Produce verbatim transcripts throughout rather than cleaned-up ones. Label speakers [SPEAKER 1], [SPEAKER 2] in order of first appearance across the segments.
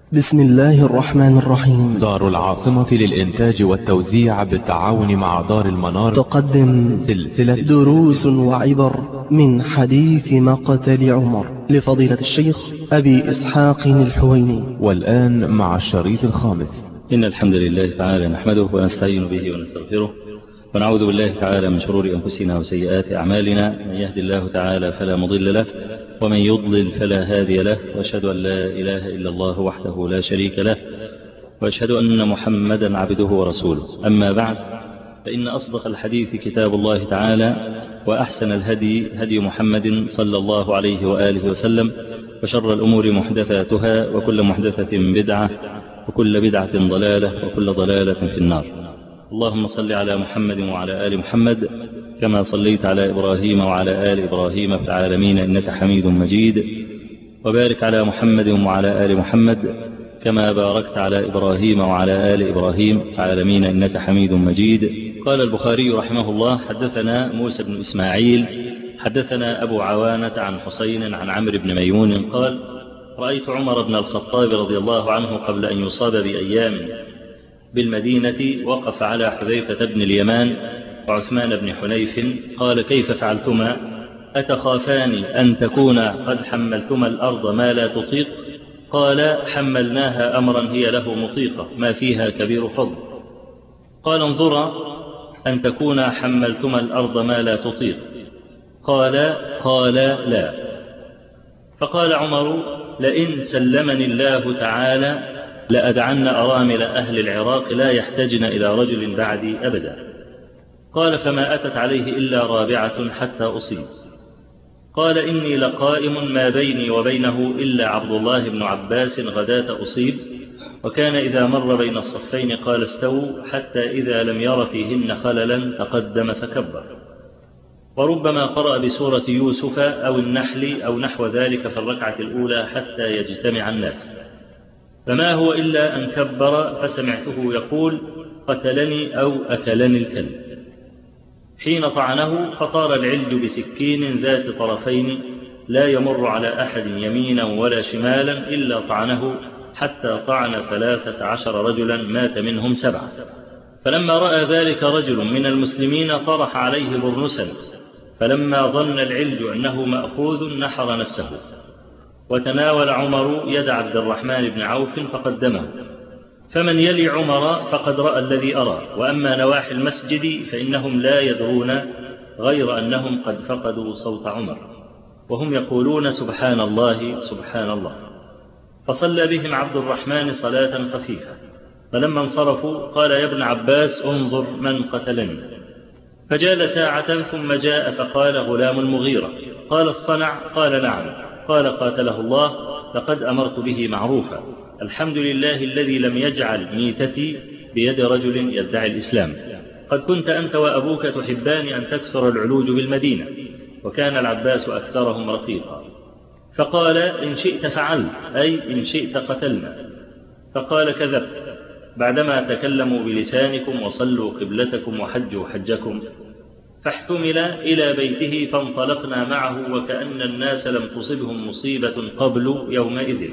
[SPEAKER 1] بسم الله الرحمن الرحيم.
[SPEAKER 2] دار العاصمة للإنتاج والتوزيع بالتعاون مع دار المنار
[SPEAKER 1] تقدم
[SPEAKER 2] سلسلة
[SPEAKER 1] دروس وعبر من حديث مقتل عمر لفضيلة الشيخ أبي إسحاق الحويني.
[SPEAKER 2] والآن مع الشريط الخامس.
[SPEAKER 3] إن الحمد لله تعالى نحمده ونستعين به ونستغفره ونعوذ بالله تعالى من شرور أنفسنا وسيئات أعمالنا. من يهد الله تعالى فلا مضل له ومن يضلل فلا هادي له، وأشهد أن لا إله إلا الله وحده لا شريك له، وأشهد أن محمدا عبده ورسوله. أما بعد، فإن أصدق الحديث كتاب الله تعالى، وأحسن الهدي هدي محمد صلى الله عليه وآله وسلم، وشر الأمور محدثاتها، وكل محدثة بدعة، وكل بدعة ضلالة، وكل ضلالة في النار. اللهم صل على محمد وعلى آل محمد كما صليت على إبراهيم وعلى آل إبراهيم في العالمين إنك حميد مجيد، وبارك على محمد وعلى آل محمد كما باركت على إبراهيم وعلى آل إبراهيم في العالمين إنك حميد مجيد. قال البخاري رحمه الله: حدثنا موسى بن إسماعيل حدثنا أبو عوانة عن حسين عن عمرو بن ميمون قال: رأيت عمر بن الخطاب رضي الله عنه قبل أن يصاب بأيام بالمدينة وقف على حذيفة بن اليمان وعثمان بن حنيف قال: كيف فعلتما؟ أتخافان أن تكون قد حملتما الأرض ما لا تطيق؟ قال: حملناها أمرا هي له مطيقة ما فيها كبير فضل. قال: انظرا أن تكون حملتما الأرض ما لا تطيق. قال: قال لا. فقال عمر: لئن سلمني الله تعالى لأدعن أرامل أهل العراق لا يحتجن إلى رجل بعدي أبدا. قال: فما أتت عليه إلا رابعة حتى أصيب. قال: إني لقائم ما بيني وبينه إلا عبد الله بن عباس غداة أصيب، وكان إذا مر بين الصفين قال: استووا، حتى إذا لم ير فيهن خللا تقدم فكبر. وربما قرأ بسورة يوسف أو النحل أو نحو ذلك في الركعة الأولى حتى يجتمع الناس، فما هو إلا أن كبر فسمعته يقول: قتلني أو أكلني الكلب. حين طعنه فطار العلج بسكين ذات طرفين لا يمر على أحد يمينا ولا شمالا إلا طعنه، حتى طعن ثلاثة عشر رجلا مات منهم سبعة. فلما رأى ذلك رجل من المسلمين طرح عليه برنسا، فلما ظن العلج أنه مأخوذ نحر نفسه. وتناول عمر يد عبد الرحمن بن عوف فقدمه، فمن يلي عمر فقد رأى الذي أرى، وأما نواحي المسجد فإنهم لا يدرون غير أنهم قد فقدوا صوت عمر، وهم يقولون: سبحان الله سبحان الله. فصلى بهم عبد الرحمن صلاة خفيفة، فلما انصرفوا قال: يا ابن عباس، انظر من قتلني. فجال ساعة ثم جاء فقال: غلام المغيرة. قال: الصنع؟ قال: نعم. قال: قاتله الله، لقد أمرت به معروفا، الحمد لله الذي لم يجعل ميتتي بيد رجل يدعي الإسلام. قد كنت أنت وأبوك تحبان أن تكثر العلوج بالمدينة، وكان العباس أكثرهم رقيقا. فقال: إن شئت فعلت، أي إن شئت قتلنا. فقال: كذبت، بعدما تكلموا بلسانكم وصلوا قبلتكم وحجوا حجكم. فاحتمل إلى بيته فانطلقنا معه وكأن الناس لم تصبهم مصيبة قبل يومئذ.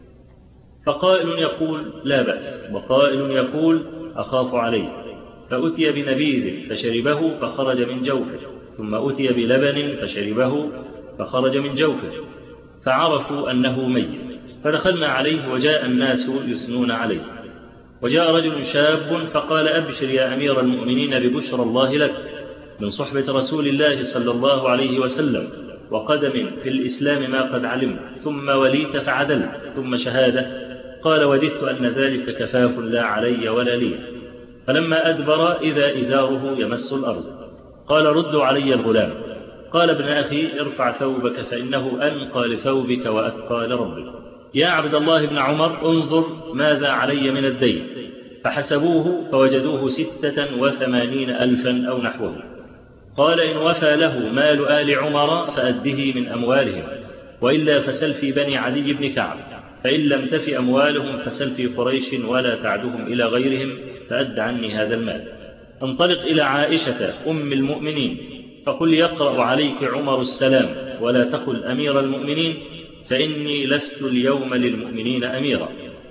[SPEAKER 3] فقائل يقول: لا بأس، وقائل يقول: أخاف عليه. فأتي بنبيذ فشربه فخرج من جوفه، ثم أتي بلبن فشربه فخرج من جوفه، فعرفوا أنه ميت. فدخلنا عليه وجاء الناس يثنون عليه. وجاء رجل شاب فقال: أبشر يا أمير المؤمنين ببشرى الله لك، من صحبة رسول الله صلى الله عليه وسلم، وقدم في الإسلام ما قد علمت، ثم وليت فعدلت، ثم شهادة. قال: وددت أن ذلك كفاف لا علي ولا لي. فلما أدبر إذا إزاره يمس الأرض. قال: ردوا علي الغلام. قال: ابن أخي، ارفع ثوبك فإنه أنقى لثوبك وأتقى لربك. يا عبد الله بن عمر، انظر ماذا علي من الدين. فحسبوه فوجدوه ستة وثمانين ألفا أو نحوه. قال: إن وفى له مال آل عمر فأده من أموالهم، وإلا فسل في بني عدي بن كعب، فإن لم تف أموالهم فسل في قريش ولا تعدهم إلى غيرهم، فأد عني هذا المال. انطلق إلى عائشة أم المؤمنين فقل: يقرأ عليك عمر السلام، ولا تقل أمير المؤمنين، فإني لست اليوم للمؤمنين أميرا.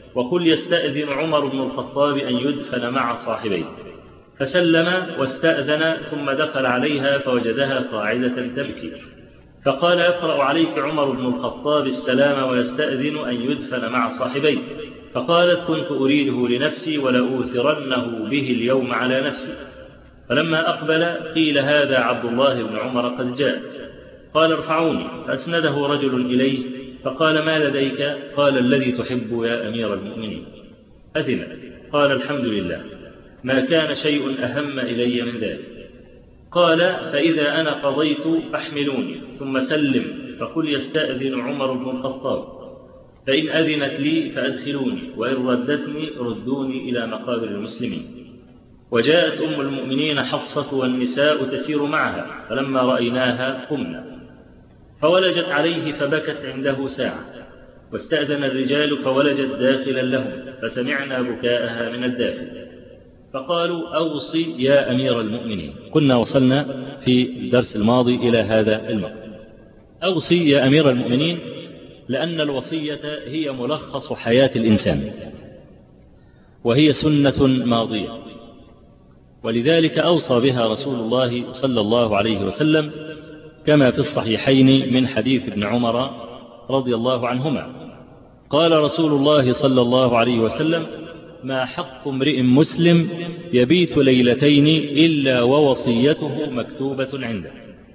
[SPEAKER 3] وقل يستأذن عمر بن الخطاب أن يدفن مع صاحبيه. فسلم واستأذن ثم دخل عليها فوجدها قاعدة تبكي، فقال يقرأ عليك عمر بن الخطاب السلام ويستأذن أن يدفن مع صاحبيه. فقالت كنت أريده لنفسي ولأوثرنه به اليوم على نفسي. فلما أقبل قيل هذا عبد الله بن عمر قد جاء. قال ارفعوني، فأسنده رجل إليه فقال ما لديك؟ قال الذي تحب يا أمير المؤمنين. أذن. قال الحمد لله، ما كان شيء أهم إلي من ذلك. قال فإذا أنا قضيت فاحملوني ثم سلم فقل يستأذن عمر بن الخطاب، فإن أذنت لي فأدخلوني وإن ردتني ردوني إلى مقابر المسلمين. وجاءت أم المؤمنين حفصة والنساء تسير معها، فلما رأيناها قمنا، فولجت عليه فبكت عنده ساعة، واستأذن الرجال فولجت داخلا لهم، فسمعنا بكاءها من الداخل، فقالوا أوصي يا أمير المؤمنين. كنا وصلنا في الدرس الماضي إلى هذا المقام. أوصي يا أمير المؤمنين لأن الوصية هي ملخص حياة الإنسان، وهي سنة ماضية، ولذلك أوصى بها رسول الله صلى الله عليه وسلم كما في الصحيحين من حديث ابن عمر رضي الله عنهما قال رسول الله صلى الله عليه وسلم ما حق امرئ مسلم يبيت ليلتين إلا ووصيته مكتوبة عنده.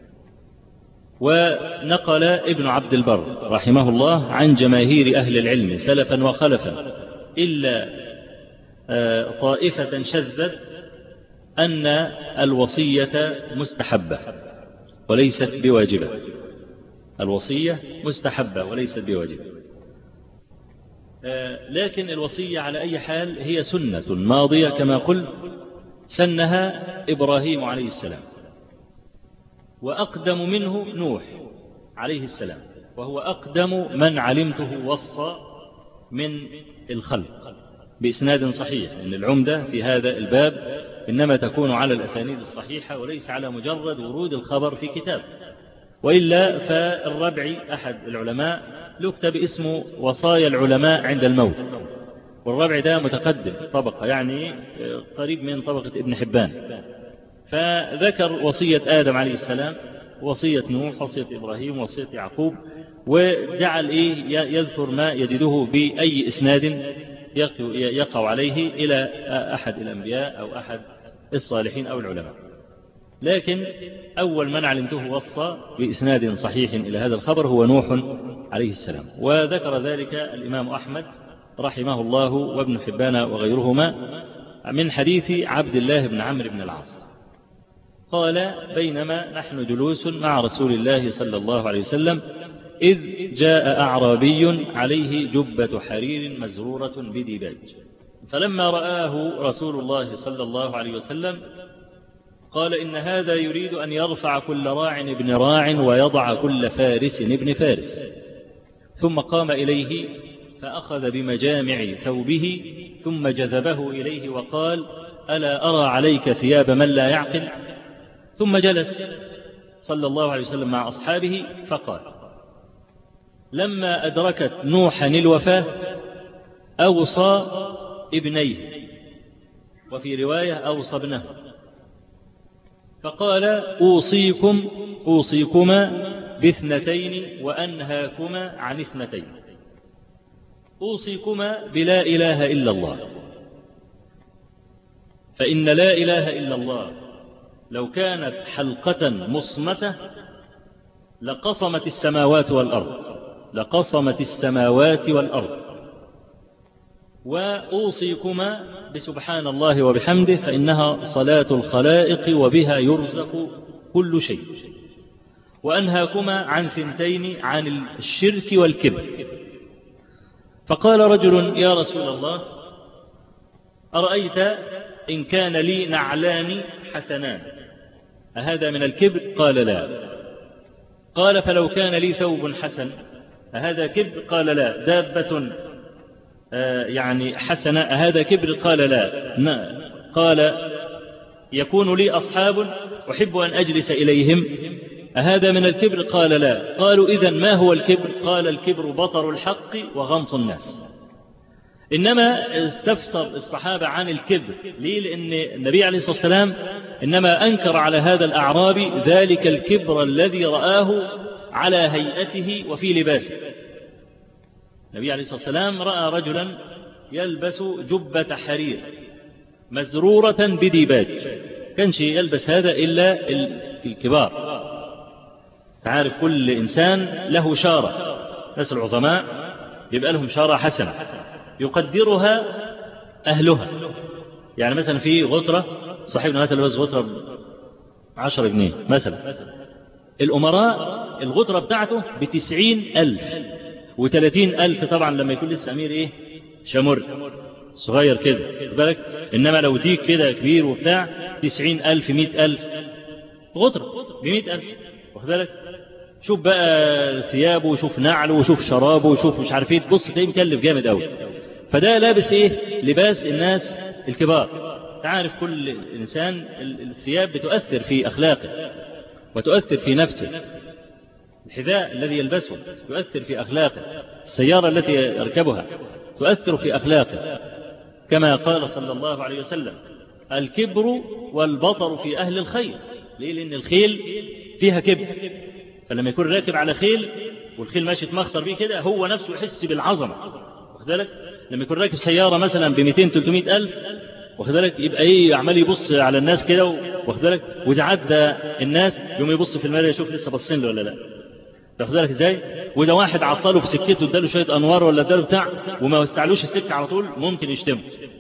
[SPEAKER 3] ونقل ابن عبد البر رحمه الله عن جماهير أهل العلم سلفا وخلفا إلا طائفة شذت أن الوصية مستحبة وليست بواجبة. الوصية مستحبة وليست بواجبة، لكن الوصية على أي حال هي سنة ماضية كما قلت، سنها إبراهيم عليه السلام، وأقدم منه نوح عليه السلام، وهو أقدم من علمته وصى من الخلق بإسناد صحيح. إن العمدة في هذا الباب إنما تكون على الأسانيد الصحيحة وليس على مجرد ورود الخبر في كتاب، وإلا فالربعي أحد العلماء له كتاب اسمه وصايا العلماء عند الموت، والربع ده متقدم طبقة، يعني قريب من طبقة ابن حبان، فذكر وصية آدم عليه السلام، وصية نوح، وصية إبراهيم، وصية يعقوب، وجعل إيه يذكر ما يجده بأي إسناد يقع عليه إلى أحد الأنبياء أو أحد الصالحين أو العلماء. لكن أول من علمته وصى بإسناد صحيح إلى هذا الخبر هو نوح عليه السلام، وذكر ذلك الإمام أحمد رحمه الله وابن حبان وغيرهما من حديث عبد الله بن عمرو بن العاص قال بينما نحن جلوس مع رسول الله صلى الله عليه وسلم إذ جاء أعرابي عليه جبة حرير مزرورة بديباج، فلما رآه رسول الله صلى الله عليه وسلم قال إن هذا يريد أن يرفع كل راع ابن راع ويضع كل فارس ابن فارس. ثم قام إليه فأخذ بمجامع ثوبه ثم جذبه إليه وقال ألا أرى عليك ثياب من لا يعقل؟ ثم جلس صلى الله عليه وسلم مع أصحابه فقال لما أدركت نوحا الوفاة أوصى ابنيه، وفي رواية أوصى ابنه، فقال أوصيكم أوصيكما باثنتين وأنهاكما عن اثنتين. أوصيكما بلا إله إلا الله، فإن لا إله إلا الله لو كانت حلقة مصمتة لقصمت السماوات والأرض لقصمت السماوات والأرض. وأوصيكما بسبحان الله وبحمده فإنها صلاة الخلائق وبها يرزق كل شيء. وأنهاكما عن ثنتين، عن الشرك والكبر. فقال رجل يا رسول الله أرأيت إن كان لي نعلان حسنان أهذا من الكبر؟ قال لا. قال فلو كان لي ثوب حسن أهذا كبر؟ قال لا. دابة آه يعني حسنة أهذا كبر؟ قال لا. قال يكون لي أصحاب أحب أن أجلس إليهم أهذا من الكبر؟ قال لا. قالوا إذن ما هو الكبر؟ قال الكبر بطر الحق وغمط الناس. إنما استفسر الصحابة عن الكبر. ليه؟ لأن النبي عليه الصلاة والسلام إنما أنكر على هذا الأعرابي ذلك الكبر الذي رآه على هيئته وفي لباسه. النبي عليه الصلاة والسلام رأى رجلا يلبس جبة حرير مزرورة بديباج، كانش يلبس هذا إلا الكبار. تعرف كل إنسان له شارة، ناس العظماء يبقى لهم شارة حسنة يقدرها أهلها. يعني مثلا في غطرة، صاحبنا مثلا لبس غطرة عشرة جنيه مثلا، الأمراء الغطرة بتاعته بتسعين ألف وثلاثين ألف، طبعا لما يكون لسه أمير إيه شمر صغير كده بالك. إنما لو ديك كده كبير وبتاع تسعين ألف مئة ألف غطرة بمئة ألف، واخد بالك. شوف بقى ثيابه وشوف نعله وشوف شرابه وشوف مش عارف ايه، تبص تلاقيه مكلف جامد قوي. فده لابس ايه؟ لباس الناس الكبار. تعرف كل انسان الثياب بتؤثر في اخلاقه وتؤثر في نفسه. الحذاء الذي يلبسه يؤثر في اخلاقه، السيارة التي يركبها تؤثر في اخلاقه، كما قال صلى الله عليه وسلم: الكبر والبطر في اهل الخيل. ليه؟ لان الخيل فيها كبر، فلما يكون راكب على خيل والخيل ماشي تمخطر بيه كده هو نفسه يحس بالعظمة، واخد بالك. لما يكون راكب سيارة مثلا ب مئتين ثلاثمئة ألف، واخد بالك، يبقى ايه عمال يبص على الناس كده، واخد بالك، واذا عدى الناس يوم يبص في المرايه يشوف لسه باصين له ولا لا، واخد بالك ازاي. واذا واحد عطله في سكته اداله شويه انوار ولا اداله بتاع وما وسعلوش السكه على طول ممكن يشتمه،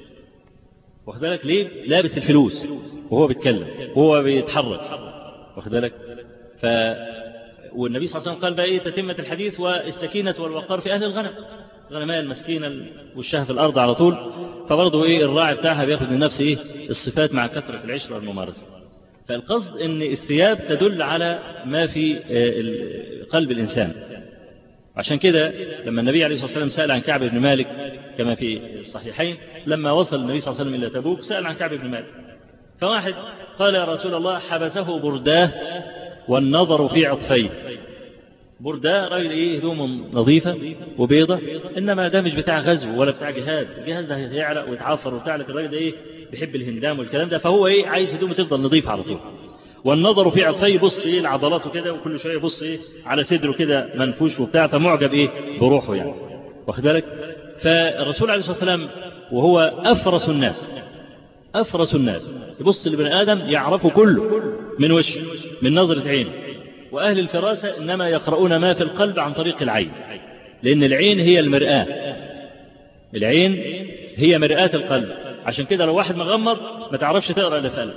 [SPEAKER 3] واخد بالك. ليه؟ لابس الفلوس وهو بيتكلم وهو بيتحرك، واخد بالك. ف والنبي صلى الله عليه وسلم قال بقى ايه تتمة الحديث: والسكينة والوقار في أهل الغنم. الغنماء المسكينة والشاه في الأرض على طول، فبرضه ايه الراعي بتاعها بياخد من نفسه ايه الصفات مع كثرة العشرة والممارسة. فالقصد ان الثياب تدل على ما في قلب الإنسان. عشان كده لما النبي عليه الصلاة والسلام سأل عن كعب بن مالك كما في الصحيحين، لما وصل النبي صلى الله عليه وسلم إلى تبوك سأل عن كعب بن مالك، فواحد قال: يا رسول الله حبسه برداه والنظر في عطفيه. برداه راجل ايه هدومه نظيفة وبيضة، انما ده مش بتاع غزو ولا بتاع جهاد، الجهاز ده هيعرق ويتعفر وبتاع، لكن الراجل ده ايه بيحب الهندام والكلام ده، فهو ايه عايز هدومه تفضل نظيفة على طول. والنظر في عطفيه، بص ايه العضلات وكده، وكل شويه بص ايه على صدره كده منفوش وبتاع، فمعجب ايه بروحه يعني، واخد بالك. فالرسول عليه الصلاة والسلام وهو أفرس الناس أفرس الناس يبص لبني آدم يعرفه كله من وش من نظرة عين. وأهل الفراسة إنما يقرؤون ما في القلب عن طريق العين، لأن العين هي المرآة، العين هي مرآة القلب. عشان كده لو واحد مغمض ما تعرفش تقرأ اللي في قلبه،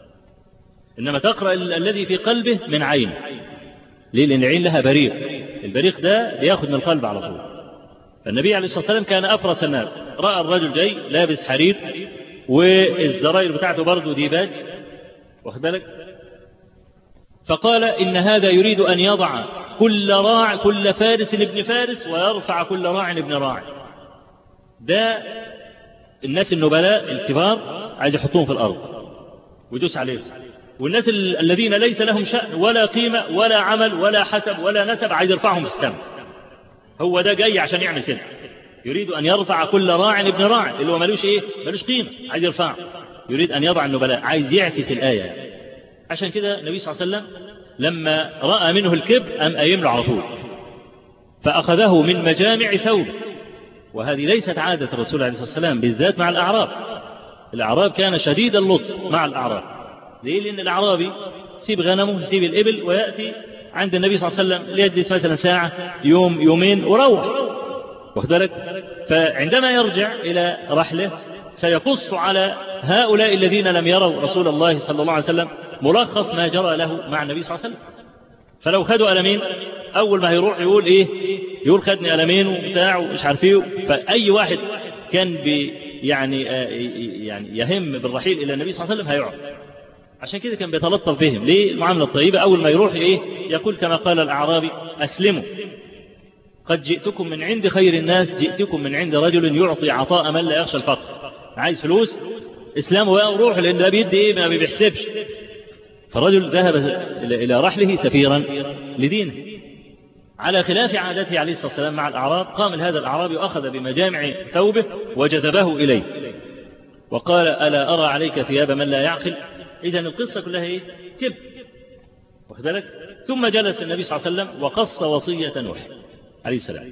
[SPEAKER 3] إنما تقرأ الذي في قلبه من عين. ليه؟ لأن العين لها بريق، البريق ده بياخد من القلب على طول. فالنبي عليه الصلاة والسلام كان أفرس الناس، رأى الرجل جاي لابس حرير والزراير بتاعته برضه ديباج، واخد بالك، فقال: إن هذا يريد أن يضع كل راع كل فارس ابن فارس ويرفع كل راع ابن راع. ده الناس النبلاء الكبار عايز يحطوهم في الأرض ويدوس عليهم، والناس الذين ليس لهم شأن ولا قيمة ولا عمل ولا حسب ولا نسب عايز يرفعهم السماء. هو ده جاي عشان يعمل كده، يريد أن يرفع كل راع ابن راع، اللي هو ملوش إيه ملوش قيمة، عايز يرفعه، يريد أن يضع النبلاء، عايز يعكس الآية. عشان كده النبي صلى الله عليه وسلم لما رأى منه الكبر أم قايم له على طول، فأخذه من مجامع ثوبه. وهذه ليست عادة الرسول عليه الصلاة والسلام، بالذات مع الأعراب. الأعراب كان شديد اللطف مع الأعراب. ليه؟ لأن الأعرابي يسيب غنمه يسيب الإبل ويأتي عند النبي صلى الله عليه وسلم ليجلس مثلا ساعة يوم يومين وروح، واخد بالك. فعندما يرجع إلى رحله سيقص على هؤلاء الذين لم يروا رسول الله صلى الله عليه وسلم ملخص ما جرى له مع النبي صلى الله عليه وسلم. فلو خدوا ألمين أول ما هيروح يقول إيه يقول خدني ألمين وبتاع ومش عارف إيه. فأي واحد كان بي يعني يعني يهم بالرحيل إلى النبي صلى الله عليه وسلم هيعرف. عشان كده كان بيتلطف بهم. ليه؟ المعاملة الطيبة. أول ما يروح إيه يقول كما قال الأعرابي: أسلموا، قد جئتكم من عند خير الناس، جئتكم من عند رجل يعطي عطاء من لا يخشى الفقر. عايز فلوس اسلامه بقى وروح، لأن ده بيدي إيه ما بيحسبش. فالرجل ذهب إلى رحله سفيرا لدينه، على خلاف عادته عليه الصلاة والسلام مع الأعراب، قام هذا الأعرابي وأخذ بمجامع ثوبه وجذبه إليه وقال ألا أرى عليك ثياب من لا يعقل. إذن القصة كلها إيه؟ كذب. واخد بالك؟ ثم جلس النبي صلى الله عليه وسلم وقص وصية نوح عليه السلام.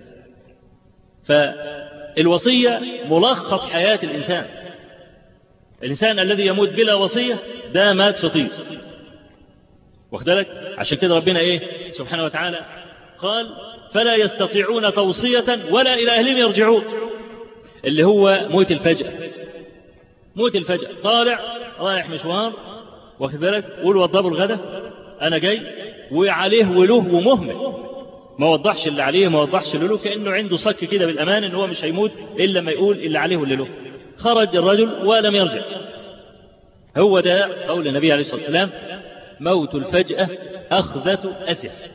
[SPEAKER 3] فالوصية ملخص حياة الإنسان. الإنسان الذي يموت بلا وصية ده مات شطيس. واخد بالك؟ عشان كده ربنا إيه سبحانه وتعالى قال فلا يستطيعون توصية ولا إلى أهلهم يرجعون، اللي هو موت الفجأة. موت الفجأة طالع رايح مشوار، واخد بالك، قول وضبوا الغدا أنا جاي، وعليه وله ومهمل، ما وضحش اللي عليه ما وضحش اللي له، كأنه عنده صك كده بالأمان إن هو مش هيموت إلا ما يقول اللي عليه واللي له. خرج الرجل ولم يرجع. هو ده قول النبي عليه الصلاة والسلام موت الفجأة أخذة أسف.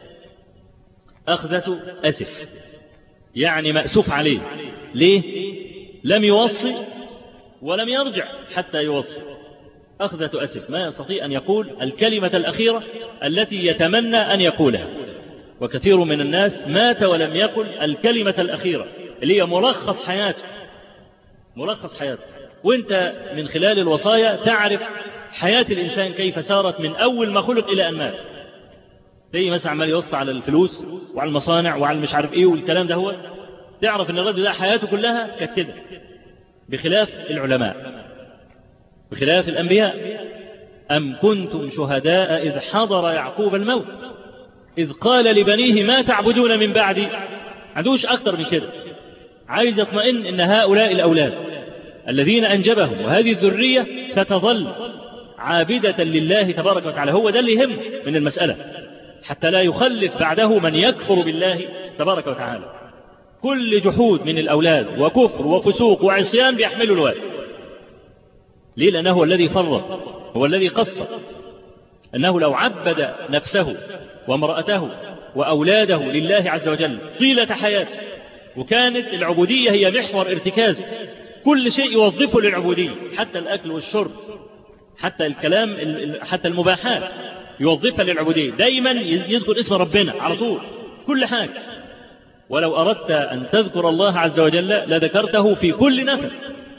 [SPEAKER 3] أخذة أسف يعني مأسوف عليه. ليه؟ لم يوصي ولم يرجع حتى يوصي. أخذة أسف، ما يستطيع أن يقول الكلمة الأخيرة التي يتمنى أن يقولها. وكثير من الناس مات ولم يقل الكلمة الأخيرة اللي هي ملخص حياته. ملخص حياته. وانت من خلال الوصايا تعرف حياة الإنسان كيف سارت من أول ما خلق إلى أن مات. زي مثلا عمال يوصي على الفلوس وعلى المصانع وعلى مش عارف ايه والكلام ده، هو تعرف ان الرجل ده حياته كلها كانت كده، بخلاف العلماء بخلاف الأنبياء. أم كنتم شهداء إذ حضر يعقوب الموت إذ قال لبنيه ما تعبدون من بعدي. عندوش أكتر من كده، عايز يطمئن إن هؤلاء الأولاد الذين أنجبهم وهذه الذرية ستظل عابدة لله تبارك وتعالى. هو ده اللي يهم من المسألة، حتى لا يخلف بعده من يكفر بالله تبارك وتعالى. كل جحود من الأولاد وكفر وفسوق وعصيان بيحملوا الوالد. ليه؟ لأنه هو الذي فرط، هو الذي قصر. أنه لو عبد نفسه وامرأته وأولاده لله عز وجل طيلة حياته، وكانت العبودية هي محور ارتكازه، كل شيء يوظفه للعبودية، حتى الأكل والشرب، حتى الكلام، حتى المباحات يوظفها للعبودية. دايما يذكر اسم ربنا على طول كل حاجة. ولو أردت أن تذكر الله عز وجل لذكرته في كل نفس،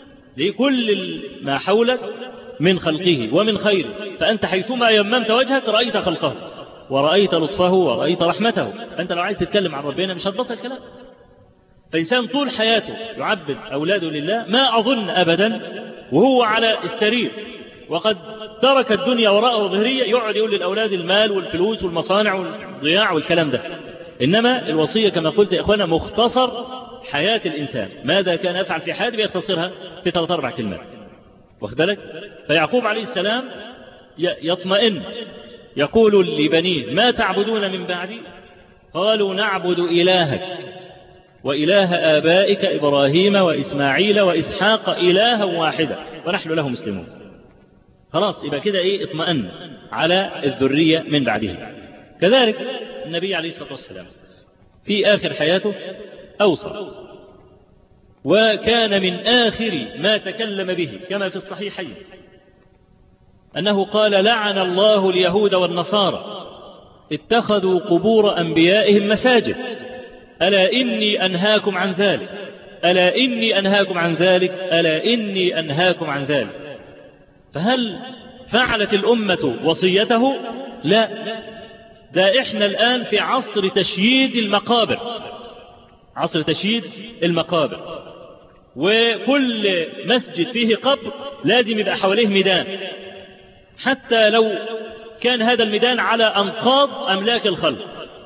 [SPEAKER 3] لكل ما حولك من خلقه ومن خيره. فأنت حيثما يممت وجهك رأيت خلقه ورأيت لطفه ورأيت رحمته. فأنت لو عايز تتكلم عن ربنا مش هتبطل كلام. فإنسان طول حياته يعبد أولاده لله، ما أظن أبدا وهو على السرير وقد ترك الدنيا وراءه ظهرية يقعد يقول للأولاد المال والفلوس والمصانع والضياع والكلام ده. إنما الوصية كما قلت يا إخوانا مختصر حياة الإنسان، ماذا كان يفعل في حياته بيختصرها في ثلاث أربع كلمات. واخد بالك؟ فيعقوب عليه السلام يطمئن، يقول لبنيه ما تعبدون من بعدي؟ قالوا نعبد إلهك وإله آبائك إبراهيم وإسماعيل وإسحاق إلها واحدا ونحن له مسلمون. خلاص يبقى كده إيه؟ اطمئن على الذرية من بعده. كذلك النبي عليه الصلاة والسلام في آخر حياته أوصى، وكان من آخر ما تكلم به كما في الصحيحين أنه قال لعن الله اليهود والنصارى اتخذوا قبور أنبيائهم مساجد ألا إني أنهاكم عن ذلك ألا إني أنهاكم عن ذلك ألا إني أنهاكم عن ذلك. فهل فعلت الأمة وصيته؟ لا، ده إحنا الآن في عصر تشييد المقابر، عصر تشييد المقابر، وكل مسجد فيه قبر لازم يبقى حواليه ميدان، حتى لو كان هذا الميدان على أنقاض أملاك الخلق.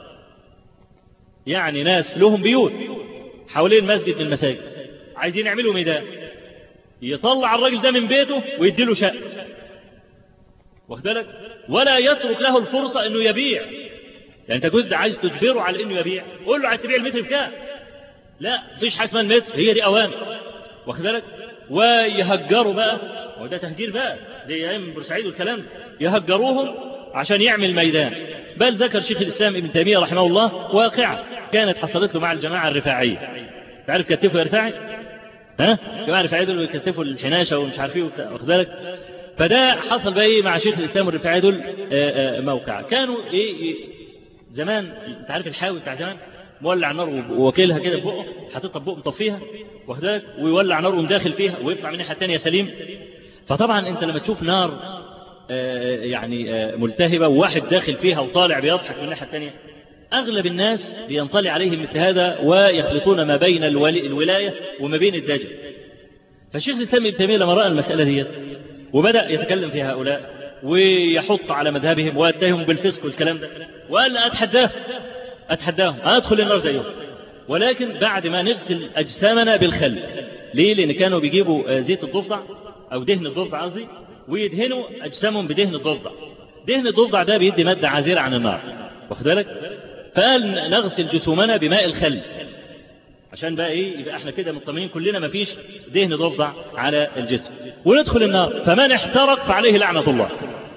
[SPEAKER 3] يعني ناس لهم بيوت حوالين مسجد من المساجد عايزين يعملوا ميدان، يطلع الراجل ده من بيته ويديله شقة، واخد بالك، ولا يترك له الفرصة انه يبيع. يعني انت جزء عايز تجبره على انه يبيع، قول له عايز تبيع المتر بكام؟ لا، مفيش حاجه اسمها المتر، هي دي اوامر، واخد بالك. ويهجروا بقى، وده تهجير بقى زي ايام بورسعيد والكلام، يهجروهم عشان يعمل ميدان. بل ذكر شيخ الاسلام ابن تيميه رحمه الله واقعه كانت حصلت له مع الجماعه الرفاعيه. تعرف كتفوا يا رفاعي؟ ها؟ الجماعه الرفاعيه دول يكتفوا الحناشه ومش عارف ايه، واخد بالك. فده حصل بقى ايه مع شيخ الاسلام والرفاعي دول موقع. كانوا ايه, إيه زمان، انت عارف الحاوي بتاع زمان مولع نار ووكيلها كده ببقه، حاططها ببقه مطفيها واخدك، ويولع نار ومداخل فيها ويطلع من الناحيه الثانيه سليم. فطبعا انت لما تشوف نار آه يعني آه ملتهبه وواحد داخل فيها وطالع بيضحك من الناحيه الثانيه، اغلب الناس بينطلي عليهم مثل هذا ويخلطون ما بين الولايه وما بين الدجل. فالشيخ الاسلام ابن تيميه لما راى المساله ديت وبدا يتكلم في هؤلاء ويحط على مذهبهم ويتهم بالفسق والكلام ده، وقال اتحداه اتحداهم ادخل النار زيهم، ولكن بعد ما نغسل اجسامنا بالخل. ليه؟ لان كانوا بيجيبوا زيت الضفدع او دهن الضفدع قصدي، ويدهنوا اجسامهم بدهن الضفدع. دهن الضفدع ده بيدي ماده عازله عن النار، واخد بالك؟ فقال نغسل جسومنا بماء الخل عشان بقى ايه، يبقى احنا كده مطمئنين كلنا ما فيش دهن ضفدع على الجسم، وندخل النار. فمن احترق فعليه لعنه الله،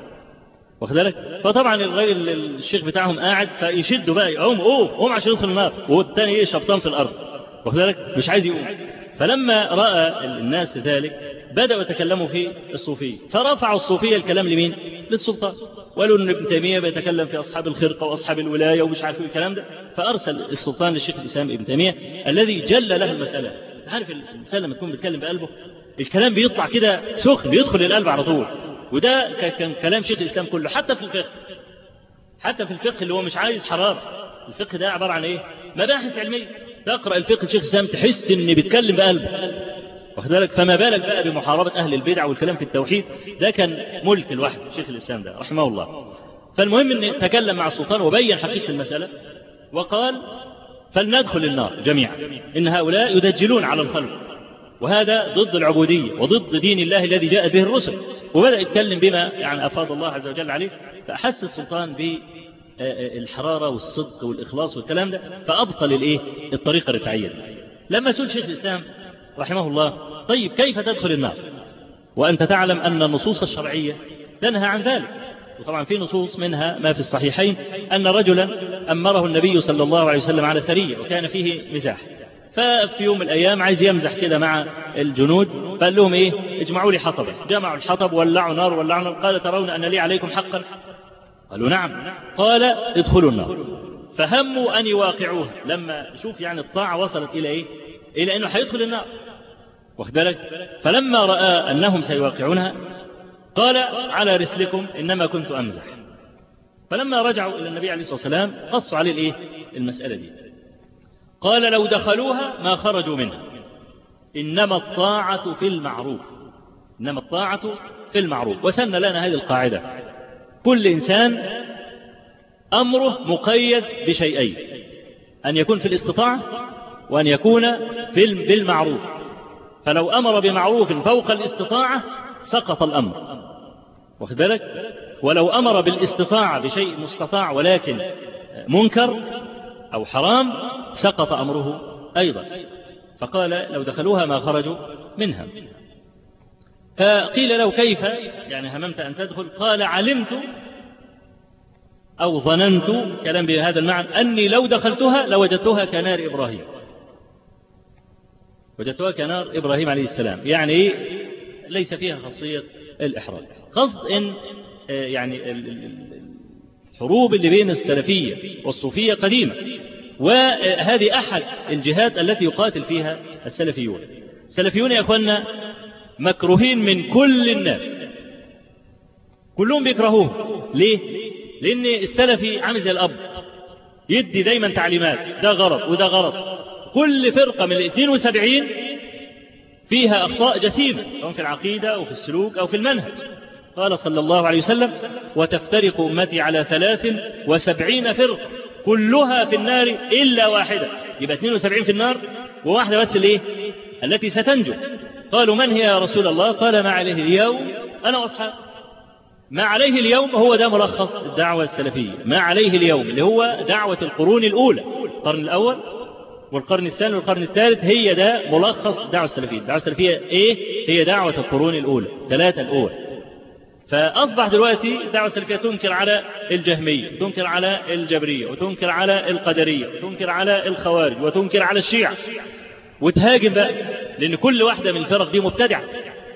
[SPEAKER 3] واخد بالك؟ فطبعا الراجل الشيخ بتاعهم قاعد فيشدوا بقى يقوم قوم قوم عشان يدخل النار، والثاني ايه شبطان في الارض، واخد بالك؟ مش عايز يقوم. فلما راى الناس ذلك بداوا يتكلموا في الصوفيه، فرفعوا الصوفيه الكلام لمين؟ للسلطان، وقالوا ان ابن تيميه بيتكلم في اصحاب الخرقه واصحاب الولايه ومش عارف ايه الكلام ده. فارسل السلطان للشيخ الاسلام ابن تيميه الذي جل له المساله. عارف الانسان لما تكون بيتكلم بقلبه الكلام بيطلع كده سخن، بيدخل القلب على طول. وده كان كلام شيخ الاسلام كله، حتى في الفقه، حتى في الفقه اللي هو مش عايز حراره. الفقه ده عباره عن ايه؟ مباحث علميه. تقرا الفقه الشيخ الاسلام تحس ان بيتكلم بقلبه، واخد بالك؟ فما بالك بقى بمحاربه اهل البدع والكلام في التوحيد، ده كان ملك الوحي شيخ الاسلام ده رحمه الله. فالمهم ان تكلم مع السلطان وبين حقيقه المساله، وقال فلندخل النار جميعا، ان هؤلاء يدجلون على الخلق، وهذا ضد العبوديه وضد دين الله الذي جاء به الرسل. وبدا يتكلم بما يعني افاض الله عز وجل عليه. فاحس السلطان بالحراره والصدق والاخلاص والكلام ده، فابطل الايه؟ الطريقه الرفاعيه. لما سئل شيخ الاسلام رحمه الله طيب كيف تدخل النار وأنت تعلم أن النصوص الشرعية تنهى عن ذلك؟ وطبعا في نصوص منها ما في الصحيحين أن رجلا أمره النبي صلى الله عليه وسلم على سرية وكان فيه مزاح، ففي يوم من الأيام عايز يمزح كده مع الجنود، فقال لهم إيه؟ اجمعوا لي حطبا. جمعوا الحطب ولعوا نار ولعوا نار. قال ترون أن لي عليكم حقا؟ قالوا نعم. قال ادخلوا النار. فهموا أن يواقعوها، لما شوف يعني الطاعة وصلت إلى إيه؟ إلى أنه حيدخل النار، واخد بالك؟ فلما رأى أنهم سيواقعونها قال على رسلكم إنما كنت أمزح. فلما رجعوا إلى النبي عليه الصلاة والسلام قصوا عليه الإيه؟ المسألة دي. قال لو دخلوها ما خرجوا منها، إنما الطاعة في المعروف، إنما الطاعة في المعروف. وسن لنا هذه القاعدة: كل إنسان أمره مقيد بشيئين، أن يكون في الاستطاعة وأن يكون في بالمعروف. فلو أمر بمعروف فوق الاستطاعة سقط الأمر، واخد بالك؟ ولو أمر بالاستطاعة بشيء مستطاع ولكن منكر أو حرام سقط أمره أيضا. فقال لو دخلوها ما خرجوا منها. فقيل له كيف يعني هممت أن تدخل؟ قال علمت أو ظننت، كلام بهذا المعنى، أني لو دخلتها لوجدتها كنار إبراهيم، وجدتها كنار إبراهيم عليه السلام. يعني ليس فيها خاصية الإحراج. قصد إن يعني الحروب اللي بين السلفية والصوفية قديمة، وهذه أحد الجهات التي يقاتل فيها السلفيون. السلفيون يا أخوانا مكروهين من كل الناس، كلهم بيكرهوه. ليه؟ لأن السلفي عامل زي الأب، يدي دايما تعليمات، ده غلط وده غلط. كل فرقة من الاثنين وسبعين فيها أخطاء جسيمة، سواء في العقيدة أو في السلوك أو في المنهج. قال صلى الله عليه وسلم: وتفترق أمتي على ثلاث وسبعين فرقة كلها في النار إلا واحدة. يبقى اثنين وسبعين في النار وواحدة بس اللي التي ستنجو. قالوا من هي يا رسول الله؟ قال ما عليه اليوم أنا وأصحابي. ما عليه اليوم هو ده ملخص الدعوة السلفية. ما عليه اليوم اللي هو دعوة القرون الأولى، القرن الأول والقرن الثاني والقرن الثالث، هي ده ملخص الدعوة السلفية. الدعوة السلفية إيه؟ هي دعوة القرون الأولى، ثلاثة الأول. فأصبح دلوقتي الدعوة السلفية تنكر على الجهمية، وتنكر على الجبرية، وتنكر على القدرية، وتنكر على الخوارج، وتنكر على الشيعة، وتهاجم بقى، لأن كل واحدة من الفرق دي مبتدعة.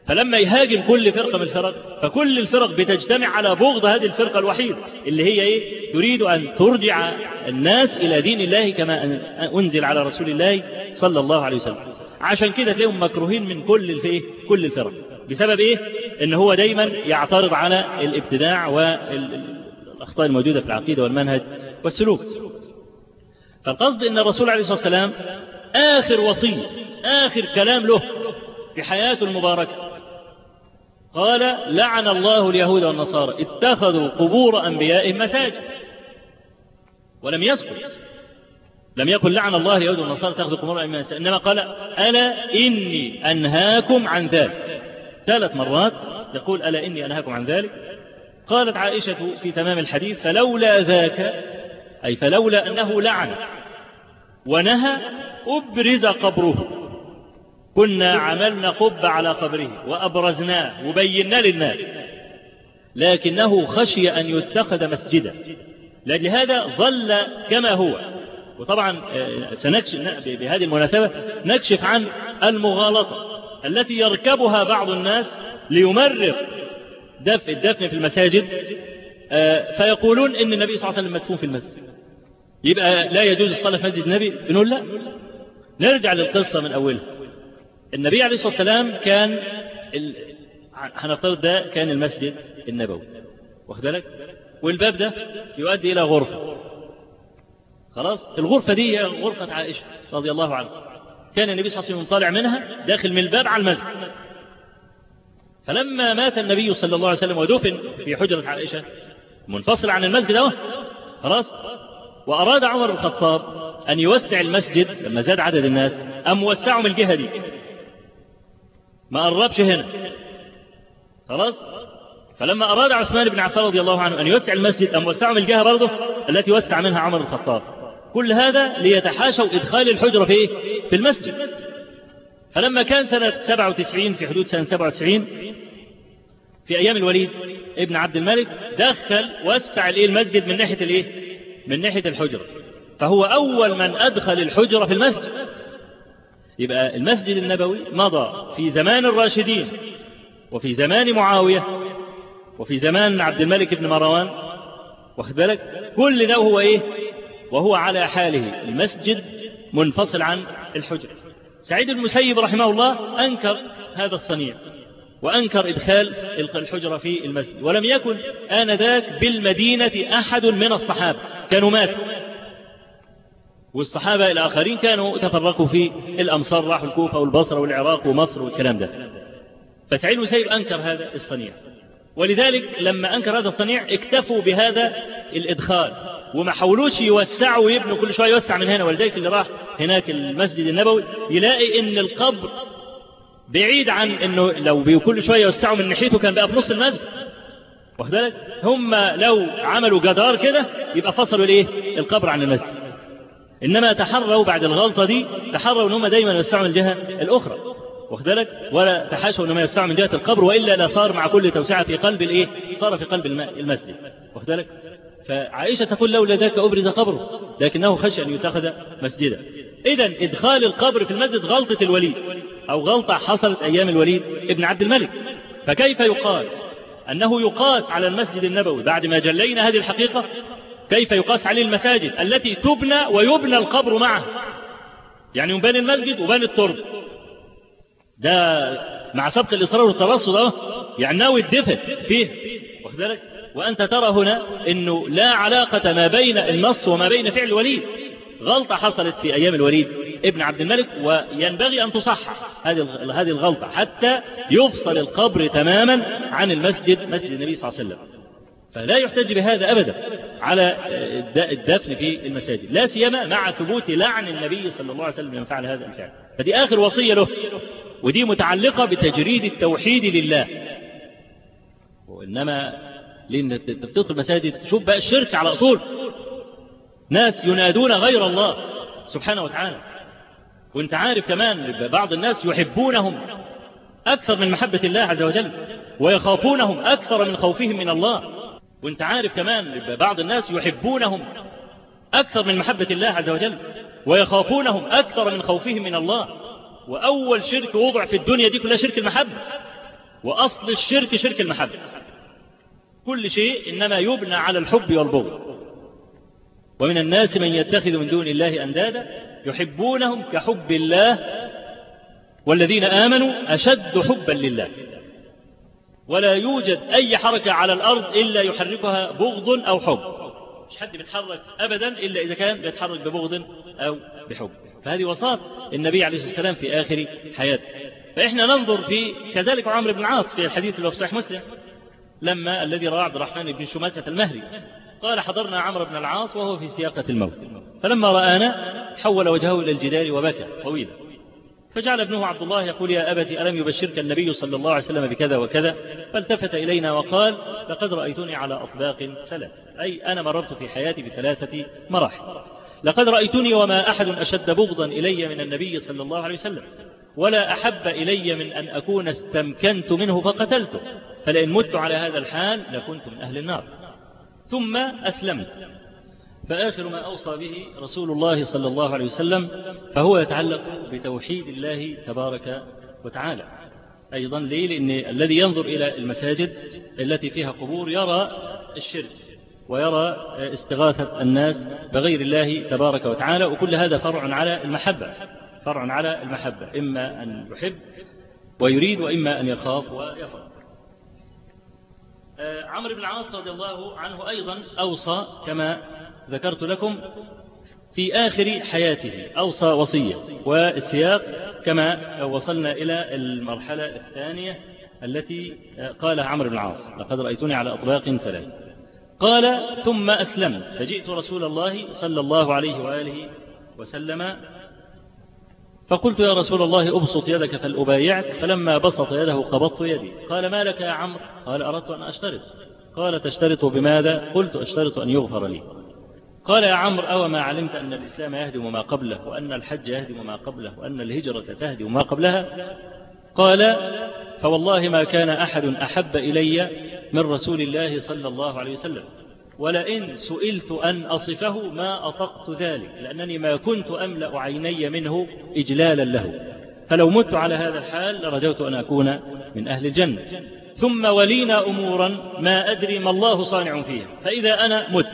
[SPEAKER 3] فلما يهاجم كل فرقة من الفرق فكل الفرق بتجتمع على بغض هذه الفرقة الوحيدة اللي هي إيه؟ تريد أن ترجع الناس إلى دين الله كما أنزل على رسول الله صلى الله عليه وسلم. عشان كده تلاقيهم مكروهين من كل الفئة كل الفرق. بسبب إيه؟ إن هو دايما يعترض على الابتداع والأخطاء الموجودة في العقيدة والمنهج والسلوك. فالقصد إن الرسول عليه الصلاة والسلام آخر وصية آخر كلام له في حياته المباركة قال لعن الله اليهود والنصارى اتخذوا قبور أنبيائهم مساجد. ولم يسكت، لم يقل لعن الله اليهود والنصارى اتخذوا قبور أنبيائهم مساجد، إنما قال ألا إني أنهاكم عن ذلك. ثلاث مرات يقول ألا إني أنهاكم عن ذلك. قالت عائشة في تمام الحديث فلولا ذاك أي فلولا أنه لعن ونهى أبرز قبره كنا عملنا قبة على قبره وأبرزناه وبينا للناس، لكنه خشي أن يتخذ مسجدا، لهذا ظل كما هو. وطبعا سنكشف بهذه المناسبة نكشف عن المغالطة التي يركبها بعض الناس ليمرر دفء الدفن في المساجد، فيقولون إن النبي صلى الله عليه وسلم مدفون في المسجد يبقى لا يجوز الصلاة في مسجد النبي. بنقول لا، نرجع للقصة من أولها. النبي عليه الصلاة والسلام كان ال... هنفترض ده كان المسجد النبوي واخد بالك، والباب ده يؤدي إلى غرفة. خلاص الغرفة دي هي غرفة عائشة رضي الله عنها. كان النبي صلى الله عليه وسلم طالع منها داخل من الباب على المسجد. فلما مات النبي صلى الله عليه وسلم ودفن في حجرة عائشة منفصل عن المسجد اهو خلاص، وأراد عمر بن الخطاب أن يوسع المسجد لما زاد عدد الناس، أم وسعوا من الجهة دي ما قربش هنا خلاص. فلما أراد عثمان بن عفان رضي الله عنه أن يوسع المسجد أم وسعوا من الجهة برضه التي وسع منها عمر بن الخطاب. كل هذا ليتحاشوا إدخال الحجرة في في المسجد. فلما كان سنة سبعة وتسعين في حدود سنة سبعة وتسعين في أيام الوليد ابن عبد الملك دخل وسع المسجد من ناحية الإيه؟ من ناحية الحجرة، فهو أول من أدخل الحجرة في المسجد. يبقى المسجد النبوي مضى في زمان الراشدين وفي زمان معاوية وفي زمان عبد الملك بن مروان واخد بالك، كل ده هو إيه؟ وهو على حاله المسجد منفصل عن الحجرة. سعيد المسيب رحمه الله أنكر هذا الصنيع وأنكر إدخال الحجرة في المسجد، ولم يكن آنذاك بالمدينة أحد من الصحابة، كانوا ماتوا، والصحابة الآخرين كانوا تفرقوا في الأمصار، راحوا الكوفة والبصرة والعراق ومصر والكلام ده. فسعيد المسيب أنكر هذا الصنيع، ولذلك لما أنكر هذا الصنيع اكتفوا بهذا الإدخال وما حاولوش يوسعوا ويبنوا كل شوية يوسع من هنا. ولذلك اللي راح هناك المسجد النبوي يلاقي إن القبر بعيد عن إنه لو كل شوية يوسعوا من ناحيته كان بقى في نص المسجد واخد بالك. هم لو عملوا جدار كده يبقى فصلوا الايه القبر عن المسجد، إنما تحروا بعد الغلطة دي تحروا إن هم دايما يوسعوا من الجهة الأخرى واخد بالك، ولا تحاشوا إنهم يوسعوا من جهة القبر، وإلا لا صار مع كل توسعة في قلب الايه صار في قلب المسجد واخد بالك. فعائشة تقول لولا ذاك أبرز قبره لكنه خشى أن يتخذ مسجدا. إذن إدخال القبر في المسجد غلطة الوليد أو غلطة حصلت أيام الوليد ابن عبد الملك. فكيف يقال أنه يقاس على المسجد النبوي بعد ما جلينا هذه الحقيقة؟ كيف يقاس عليه المساجد التي تبنى ويبنى القبر معه؟ يعني يبنى المسجد وبنى الترب ده مع سبق الإصرار والترصد يعني ناوي الدفن فيه واخد بالك. وأنت ترى هنا أنه لا علاقة ما بين النص وما بين فعل الوليد، غلطة حصلت في أيام الوليد ابن عبد الملك وينبغي أن تصحح هذه هذه الغلطة حتى يفصل القبر تماما عن المسجد مسجد النبي صلى الله عليه وسلم. فلا يحتج بهذا أبدا على الدفن في المساجد، لا سيما مع ثبوت لعن النبي صلى الله عليه وسلم لمن فعل هذا الفعل. فدي آخر وصية له، ودي متعلقة بتجريد التوحيد لله. وإنما لأن بتدخل مساجد شوف بقى الشرك على أصول، ناس ينادون غير الله سبحانه وتعالى، وانت عارف كمان بعض الناس يحبونهم أكثر من محبة الله عز وجل ويخافونهم أكثر من خوفهم من الله، وانت عارف كمان بعض الناس يحبونهم أكثر من محبة الله عز وجل ويخافونهم أكثر من خوفهم من الله. وأول شرك وضع في الدنيا دي كلها شرك المحبة، وأصل الشرك شرك المحبة. كل شيء إنما يبنى على الحب والبغض. ومن الناس من يتخذ من دون الله أندادا يحبونهم كحب الله والذين آمنوا أشد حبا لله. ولا يوجد أي حركة على الأرض إلا يحركها بغض أو حب. مش حد بيتحرك أبدا إلا إذا كان بيتحرك ببغض أو بحب. فهذه وصاة النبي عليه الصلاة والسلام في آخر حياته. فإحنا ننظر في كذلك عمرو بن العاص في الحديث اللي في صحيح مسلم لما الذي رواه عبد الرحمن بن شماسة المهري قال حضرنا عمرو بن العاص وهو في سياقة الموت، فلما رآنا حول وجهه إلى الجدار وبكى طويلا، فجعل ابنه عبد الله يقول يا أبت ألم يبشرك النبي صلى الله عليه وسلم بكذا وكذا؟ فالتفت إلينا وقال لقد رأيتني على أطباق ثلاث، أي أنا مررت في حياتي بثلاثة مراحل. لقد رأيتني وما أحد أشد بغضا إلي من النبي صلى الله عليه وسلم، ولا أحب إلي من أن أكون استمكنت منه فقتلته، فلئن مت على هذا الحال لكنت من أهل النار. ثم أسلمت. فآخر ما أوصى به رسول الله صلى الله عليه وسلم فهو يتعلق بتوحيد الله تبارك وتعالى. أيضا ليه؟ لأن الذي ينظر إلى المساجد التي فيها قبور يرى الشرك ويرى استغاثة الناس بغير الله تبارك وتعالى، وكل هذا فرع على المحبة، فرع على المحبة، إما أن يحب ويريد وإما أن يخاف ويفرق. عمرو بن العاص رضي الله عنه أيضا أوصى كما ذكرت لكم في آخر حياته، أوصى وصية، والسياق كما وصلنا إلى المرحلة الثانية التي قالها عمرو بن العاص لقد رأيتني على أطباق ثلاث. قال ثم أسلمت فجئت رسول الله صلى الله عليه وآله وسلم فقلت يا رسول الله أبسط يدك فلأبايعك، فلما بسط يده قبضت يدي. قال ما لك يا عمرو؟ قال أردت أن أشترط. قال تشترط بماذا؟ قلت أشترط أن يغفر لي. قال يا عمرو أو ما علمت أن الإسلام يهدم ما قبله، وأن الحج يهدم ما قبله، وأن الهجرة تهدم ما قبلها؟ قال فوالله ما كان أحد أحب إلي من رسول الله صلى الله عليه وسلم، ولئن سئلت أن أصفه ما أطقت ذلك، لأنني ما كنت أملأ عيني منه إجلالا له، فلو مت على هذا الحال لرجوت أن أكون من أهل الجنة. ثم ولينا أمورا ما أدري ما الله صانع فيها، فإذا أنا مت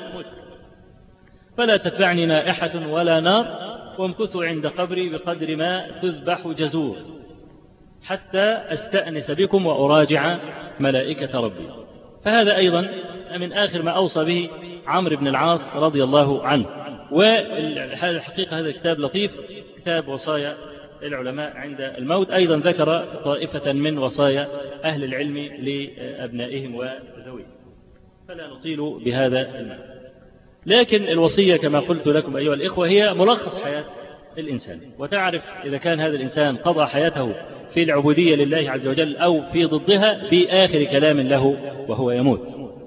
[SPEAKER 3] فلا تتبعني نائحة ولا نار، وامكثوا عند قبري بقدر ما تذبح جزور حتى أستأنس بكم وأراجع ملائكة ربي. فهذا أيضا من آخر ما أوصى به عمرو بن العاص رضي الله عنه. وهذا الحقيقة هذا كتاب لطيف، كتاب وصايا العلماء عند الموت، أيضا ذكر طائفة من وصايا أهل العلم لأبنائهم وذويهم، فلا نطيل بهذا المعنى. لكن الوصية كما قلت لكم أيها الإخوة هي ملخص حياة الإنسان، وتعرف إذا كان هذا الإنسان قضى حياته في العبودية لله عز وجل أو في ضدها بآخر كلام له وهو يموت.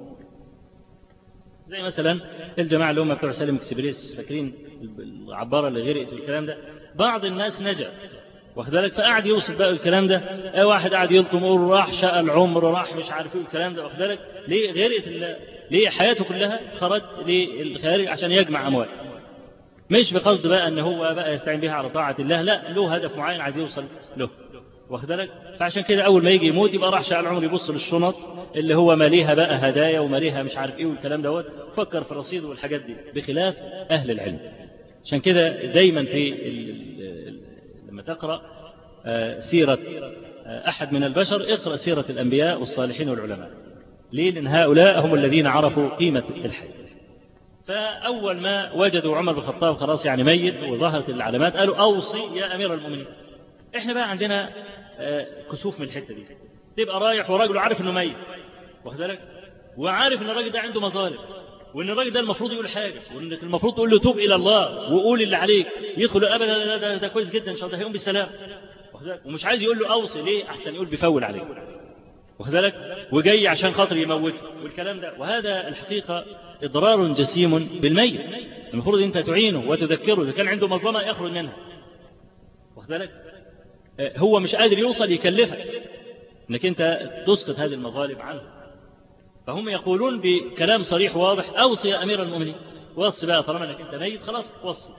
[SPEAKER 3] زي مثلا الجماعة اللي هم بتوع سالم اكسبريس، فاكرين العبارة اللي غرقت والكلام ده؟ بعض الناس نجا واخد بالك، فقعد يوصف بقى الكلام ده، اي واحد قاعد يلطم يقول راح شقى العمر راح مش عارف ايه الكلام ده، واخد بالك ليه غرقت؟ ليه حياته كلها خرج للخارج عشان يجمع اموال، مش بقصد بقى ان هو بقى يستعين بها على طاعة الله، لا له هدف معين عايز يوصل له، واخد بالك. فعشان كده اول ما يجي يموت يبقى راح شقى العمر يبص للشنط اللي هو ماليها بقى هدايا وماليها مش عارف ايه والكلام دوت، فكر في الرصيد والحاجات دي، بخلاف اهل العلم. عشان كده دايما في لما تقرأ سيرة أحد من البشر اقرأ سيرة الأنبياء والصالحين والعلماء. ليه؟ لأن هؤلاء هم الذين عرفوا قيمة الحياة. فأول ما وجدوا عمر بن الخطاب خلاص يعني ميت وظهرت العلامات قالوا أوصي يا أمير المؤمنين. إحنا بقى عندنا كسوف من الحتة دي، تبقى رايح وراجل عارف إنه ميت واخد بالك، وعارف إن الراجل ده عنده مظالم، وإن الراجل ده المفروض يقول حاجة، وإنك المفروض تقول له توب إلى الله وقول اللي عليك، يدخل أبدا ده, ده, ده كويس جدا إن شاء الله هيقوم بالسلام، ومش عايز يقول له أوصي ليه؟ أحسن يقول بيفول عليك واخد بالك، وجاي عشان خاطر يموته والكلام ده. وهذا الحقيقة إضرار جسيم بالميت، المفروض أنت تعينه وتذكره إذا كان عنده مظلمة يخرج منها واخد بالك. هو مش قادر يوصل يكلفك إنك أنت تسقط هذه المظالم عنه، فهم يقولون بكلام صريح واضح أوصي يا أمير المؤمنين، وصي بقى طالما أنك أنت ميت خلاص وصي.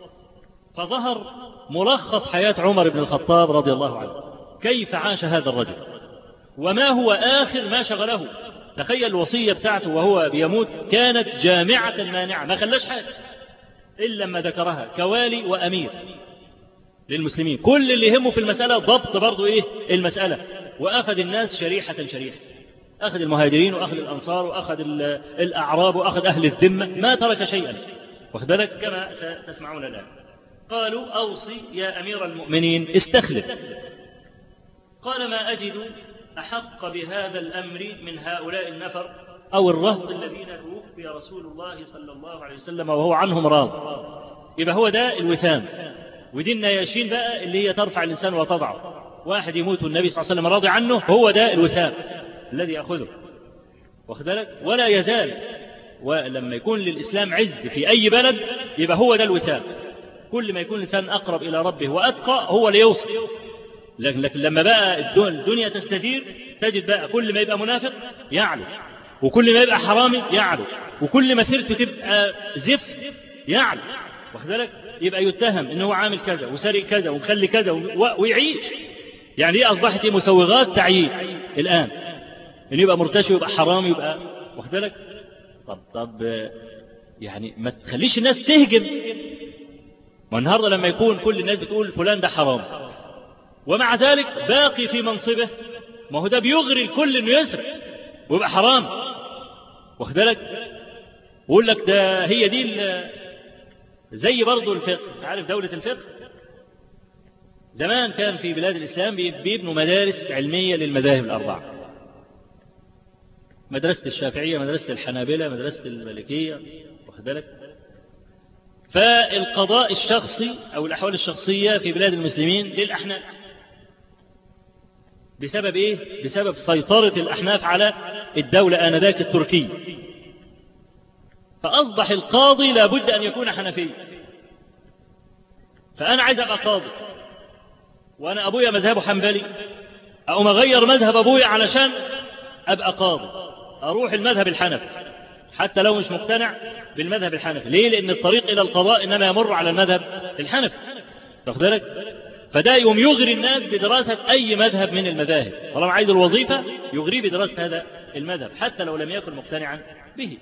[SPEAKER 3] فظهر ملخص حياة عمر بن الخطاب رضي الله عنه، كيف عاش هذا الرجل، وما هو آخر ما شغله. تخيل الوصية بتاعته وهو بيموت كانت جامعة مانعة، ما خلاش حاجة إلا لما ذكرها كوالي وأمير للمسلمين. كل اللي يهمه في المسألة ضبط برضو إيه المسألة، وأخذ الناس شريحة شريحة، أخذ المهاجرين وأخذ الأنصار وأخذ الأعراب وأخذ أهل الذمة، ما ترك شيئا، واخد بالك كما ستسمعون الآن. قالوا أوصي يا أمير المؤمنين استخلف. قال ما أجد أحق بهذا الأمر من هؤلاء النفر أو الرهط الذين توفي رسول الله صلى الله عليه وسلم وهو عنهم راض. يبقى هو ده الوسام، ودي النياشين بقى اللي هي ترفع الإنسان وتضعه. واحد يموت والنبي صلى الله عليه وسلم راضي عنه، هو ده الوسام الذي يأخذه، واخد بالك. ولا يزال، ولما يكون للإسلام عز في أي بلد يبقى هو ده الوسام. كل ما يكون الإنسان أقرب إلى ربه وأتقى هو اللي يوصل. لكن, لكن لما بقى الدنيا تستدير تجد بقى كل ما يبقى منافق يعلو، وكل ما يبقى حرامي يعلو، وكل ما سيرته تبقى زفت يعلو، واخد بالك. يبقى يتهم انه عامل كذا وسارق كذا ومخلي كذا ويعيش. يعني دي اصبحت مسوغات تعيين الان، ان يبقى مرتشي ويبقى حرامي يبقى، واخد بالك. طب طب يعني ما تخليش الناس تهجم. والنهارده لما يكون كل الناس بتقول فلان ده حرام ومع ذلك باقي في منصبه، ما هو ده بيغري الكل انه يسرق ويبقى حرام، واخد بالك. ويقول لك ده هي دي زي برضه الفقه. عارف دولة الفقه زمان كان في بلاد الإسلام بيبنوا مدارس علمية للمذاهب الأربعة، مدرسة الشافعية، مدرسة الحنابلة، مدرسة المالكية، واخد بالك. فالقضاء الشخصي أو الأحوال الشخصية في بلاد المسلمين للأحناف. بسبب إيه؟ بسبب سيطرة الأحناف على الدولة آنذاك التركية. فأصبح القاضي لابد أن يكون حنفي. فأنا عايز أبقى قاضي وأنا أبويا مذهبه حنبلي، أقوم أغير مذهب أبويا علشان أبقى قاضي، أروح المذهب الحنفي حتى لو مش مقتنع بالمذهب الحنفي. ليه؟ لأن الطريق إلى القضاء إنما يمر على المذهب الحنفي، واخد بالك. فده يوم يغري الناس بدراسة أي مذهب من المذاهب، طالما عايز الوظيفة يغري بدراسة هذا المذهب حتى لو لم يكن مقتنعا به.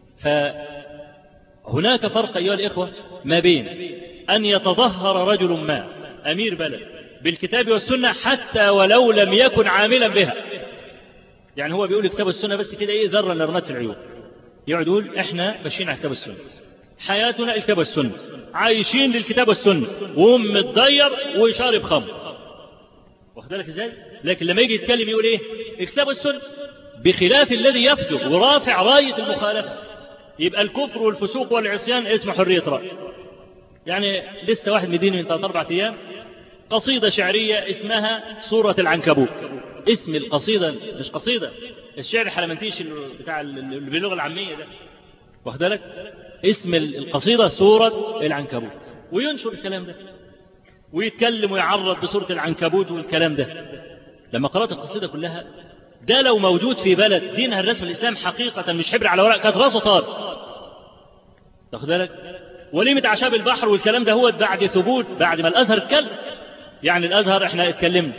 [SPEAKER 3] فهناك فرق أيها الإخوة ما بين أن يتظهر رجل ما أمير بلد بالكتاب والسنة حتى ولو لم يكن عاملا بها. يعني هو بيقول الكتاب والسنة بس كده إيه ذرة لرمات العيون، يقعد يقول إحنا ماشيين على الكتاب والسنة، حياتنا الكتاب والسنة، عايشين للكتاب والسنة، وهم متضير ويشارب خمر، واخد بالك إزاي. لكن لما يجي يتكلم يقول إيه الكتاب والسنة، بخلاف الذي يفجر ورافع راية المخالفة. يبقى الكفر والفسوق والعصيان اسمه حرية رأي. يعني لسه واحد مديني من ثلاث أربع أيام قصيدة شعرية اسمها سورة العنكبوت. اسم القصيدة مش قصيدة الشعر الحلمنتيش بتاع اللي باللغة العامية ده، واخد بالك. اسم القصيدة سورة العنكبوت، وينشر الكلام ده ويتكلم ويعرض بسورة العنكبوت والكلام ده. لما قرأت القصيدة كلها، ده لو موجود في بلد دينها الرسم الإسلام حقيقة مش حبر على ورق كانت راسه طار، واخد بالك. وليمة أعشاب البحر والكلام ده هو بعد ثبوت، بعد ما الأزهر اتكلم. يعني الأزهر احنا اتكلمنا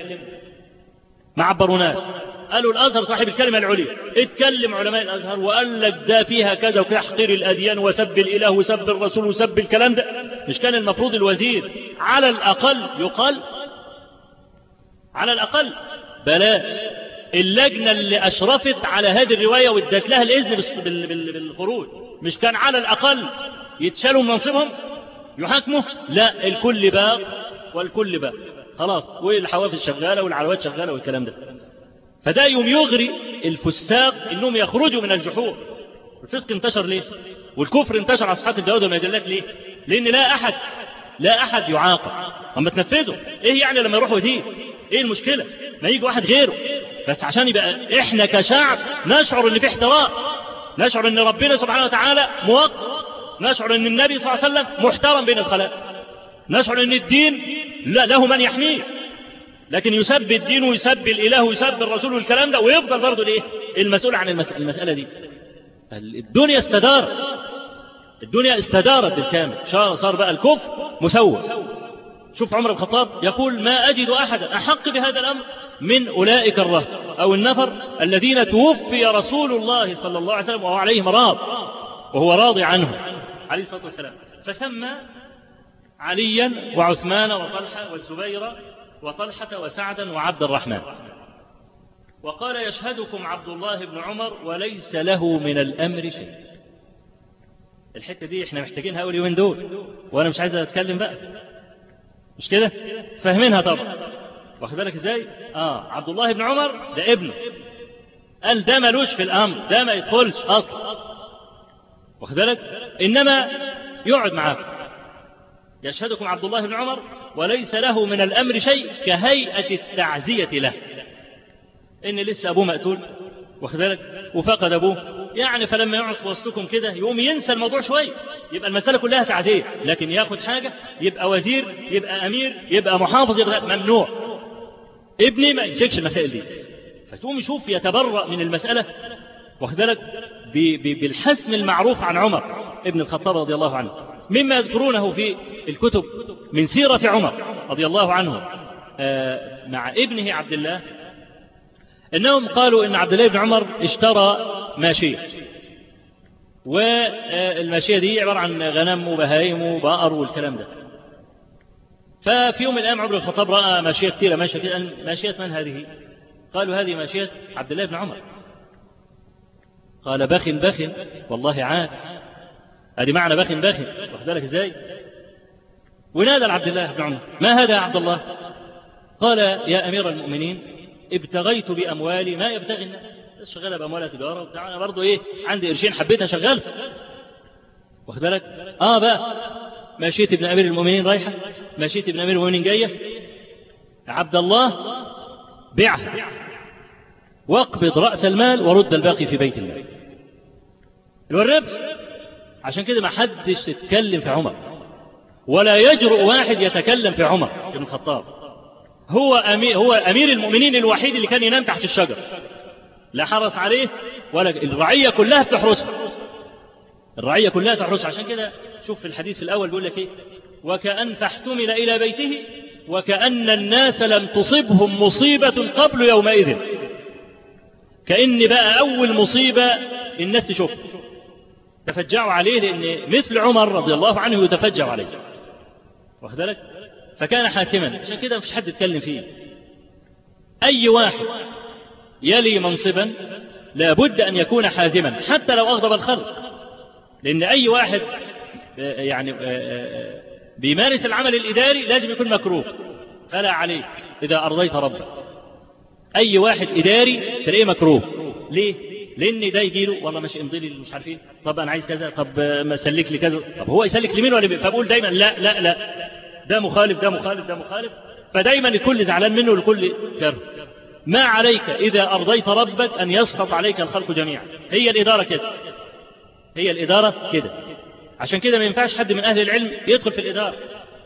[SPEAKER 3] ما عبروناش، قالوا الأزهر صاحب الكلمة العليا، اتكلم علماء الأزهر وقال لك ده فيها كذا وتحقير الأديان وسب الإله وسب الرسول وسب الكلام ده. مش كان المفروض الوزير على الأقل يقال؟ على الأقل بلاش اللجنة اللي أشرفت على هذه الرواية وادت لها الإذن بالخروج، مش كان على الأقل يتشالوا من منصبهم يحاكموا؟ لا، الكل باق والكل باق خلاص، والحوافز شغالة والعلوات شغالة والكلام ده. فده يوم يغري الفساق انهم يخرجوا من الجحور. الفسق انتشر ليه؟ والكفر انتشر على صفحات الجواد والمجلات ليه؟ لان لا احد لا احد يعاقب. اما تنفذوا ايه يعني لما يروح وزير؟ ايه المشكلة؟ ما يجي واحد غيره، بس عشان يبقى احنا كشعب نشعر ان في احترام، نشعر ان ربنا سبحانه وتعالى موقر، نشعر ان النبي صلى الله عليه وسلم محترم بين الخلائق، نشعر ان الدين لا له من يحميه. لكن يسب الدين ويسب الإله ويسب الرسول والكلام ده، ويفضل برضه الايه المسؤول عن المسألة دي. الدنيا استدارت، الدنيا استدارت بالكامل، صار بقى الكفر مسوى. شوف عمر بن الخطاب يقول ما أجد أحدا أحق بهذا الأمر من أولئك الرهط. أو النفر الذين توفي رسول الله صلى الله عليه وسلم وهو عليهم راض وهو راضي عنه عليه الصلاة والسلام، فسمى عليا وعثمان وطلحة والزبير وطلحة وسعدا وعبد الرحمن، وقال يشهدكم عبد الله بن عمر وليس له من الأمر شيء. الحتة دي احنا محتاجينها أول يومين دول، وأنا مش عايز أتكلم بقى، مش كده؟ فاهمينها طبعا. واخد بالك ازاي؟ اه عبد الله بن عمر ده ابنه، قال ده ملوش في الأمر، ده ما يدخلش أصلا. واخد بالك؟ إنما يقعد معاكم. يشهدكم عبد الله بن عمر وليس له من الأمر شيء كهيئة التعزية له، إن لسه أبوه مقتول، واخد بالك، وفقد أبوه، يعني فلما يقعد في وسطكم كده يقوم ينسى الموضوع شوية، يبقى المسألة كلها تعزية، لكن ياخد حاجة يبقى وزير، يبقى أمير، يبقى محافظ، يبقى ممنوع. ابني ما يمسكش المسائل دي، فتقوم يشوف يتبرأ من المسألة، واخد بالك، بالحسم المعروف عن عمر ابن الخطاب رضي الله عنه، مما يذكرونه في الكتب من سيرة عمر رضي الله عنه مع ابنه عبد الله، إنهم قالوا إن عبد الله بن عمر اشترى ماشية، والماشية دي عبارة عن غنم وبهايم وبقر والكلام ده. ففي يوم من الأيام عمر الخطاب رأى ماشية كثيرة ماشية كده، ماشية من هذه؟ قالوا هذه ماشية عبد الله بن عمر. قال بخ بخ والله عاد، هذه معنى بخ بخ، واخد بالك ازاي؟ ونادى عبد الله بن عمر ما هذا يا عبد الله؟ قال يا أمير المؤمنين ابتغيت بأموالي ما يبتغي الناس، شغالة بأموالها تجارة وبتاع، أنا برضو إيه عندي قرشين حبيتها شغال، واخد بالك؟ آه بقى ماشية ابن أمير المؤمنين رايحة، ماشية ابن أمير المؤمنين جاية، عبد الله بيعها واقبض رأس المال ورد الباقي في بيت المال. الربح. عشان كده ما حدش يتكلم في عمر، ولا يجرؤ واحد يتكلم في عمر بن الخطاب. هو أمير, هو أمير المؤمنين الوحيد اللي كان ينام تحت الشجر، لا حرس عليه ولا الرعية كلها بتحرسه، الرعية كلها تحرسه. عشان كده شوف في الحديث في الأول بيقول لك إيه؟ وكأن فاحتمل إلى بيته وكأن الناس لم تصبهم مصيبة قبل يومئذ، كأن بقى أول مصيبة الناس تشوف تفجعوا عليه، لأن مثل عمر رضي الله عنه يتفجع عليه، واخد بالك؟ فكان حاكما، عشان كده مفيش حد يتكلم فيه. أي واحد يلي منصبا لابد أن يكون حازما حتى لو أغضب الخلق، لأن أي واحد يعني بيمارس العمل الإداري لازم يكون مكروه، فلا عليك إذا أرضيت ربك. أي واحد إداري تلاقيه مكروه، ليه؟ لأن ده يجيله والله ماشي امضي لي مش عارفين، طب أنا عايز كذا، طب ما سلك لي كذا، طب هو يسلك لمين ولا بيه؟ فبقول دايما لا لا لا، ده مخالف ده مخالف ده مخالف، فدايما الكل زعلان منه والكل كره. ما عليك إذا أرضيت ربك أن يسخط عليك الخلق جميعا. هي الإدارة كده، هي الإدارة كده. عشان كده ما ينفعش حد من أهل العلم يدخل في الإدارة.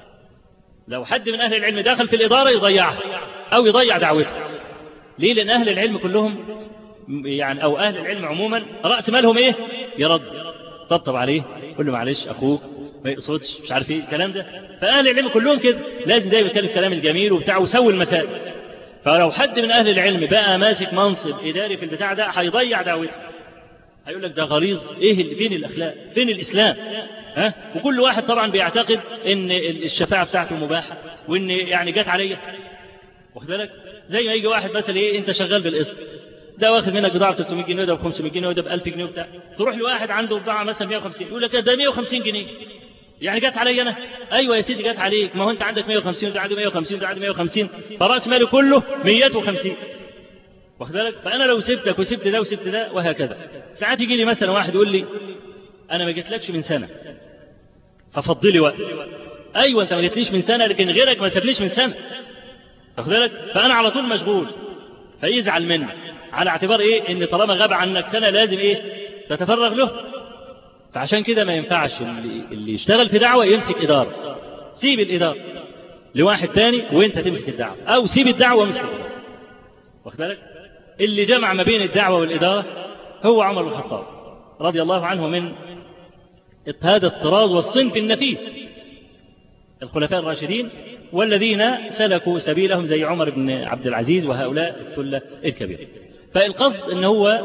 [SPEAKER 3] لو حد من أهل العلم دخل في الإدارة يضيعها أو يضيع دعوتها. ليه؟ لأن أهل العلم كلهم يعني أو أهل العلم عموما رأس مالهم إيه؟ يرد، طبطب عليه، قل له معلش أخوك ما يقصدش مش عارف إيه الكلام ده. فأهل العلم كلهم كده، لازم دايما يتكلم الكلام الجميل وبتاع ويسوي المسائل. فلو حد من أهل العلم بقى ماسك منصب إداري في البتاع ده هيضيع دعوته، هيقول لك ده غليظ، إيه فين الأخلاق، فين الإسلام؟ ها؟ وكل واحد طبعا بيعتقد إن الشفاعة بتاعته مباحة، وإن يعني جت عليا، واخد بالك؟ زي ما يجي واحد مثلا إيه أنت شغال بالقسط، ده واخد منك بضاعة ب ثلاثمائة جنيه وده ب خمسمائة جنيه وده ب ألف جنيه وبتاع، تروح لواحد عنده بضاعة مثلا مئة وخمسين يقول لك ده مئة وخمسين جنيه، يعني جت علي أنا؟ أيوة يا سيدي جت عليك، ما هو أنت عندك مئة وخمسين وده عنده مئة وخمسين وده عنده مئة وخمسين، فرأس مالي كله مئة وخمسين، واخد بالك؟ فأنا لو سبتك وسبت ده وسبت ده وهكذا. ساعات يجي لي مثلا واحد يقول لي أنا ما جيتلكش من سنة ففضلي وقت. أيوة أنت ما جيتليش من سنة لكن غيرك ما سابنيش من سنة، واخد بالك؟ فأنا على طول مشغول، فيزعل مني على اعتبار إيه؟ إن طالما غاب عنك سنة لازم إيه؟ تتفرغ له. فعشان كده ما ينفعش اللي, اللي يشتغل في دعوة يمسك إدارة، سيب الإدارة لواحد تاني وإنت تمسك الدعوة، أو سيب الدعوة ومسك الإدارة، واخد بالك؟ اللي جمع ما بين الدعوة والإدارة هو عمر بن الخطاب رضي الله عنه، من هذا الطراز والصنف النفيس. الخلفاء الراشدين والذين سلكوا سبيلهم زي عمر بن عبد العزيز وهؤلاء الثلة الكبيرة. فالقصد أنه هو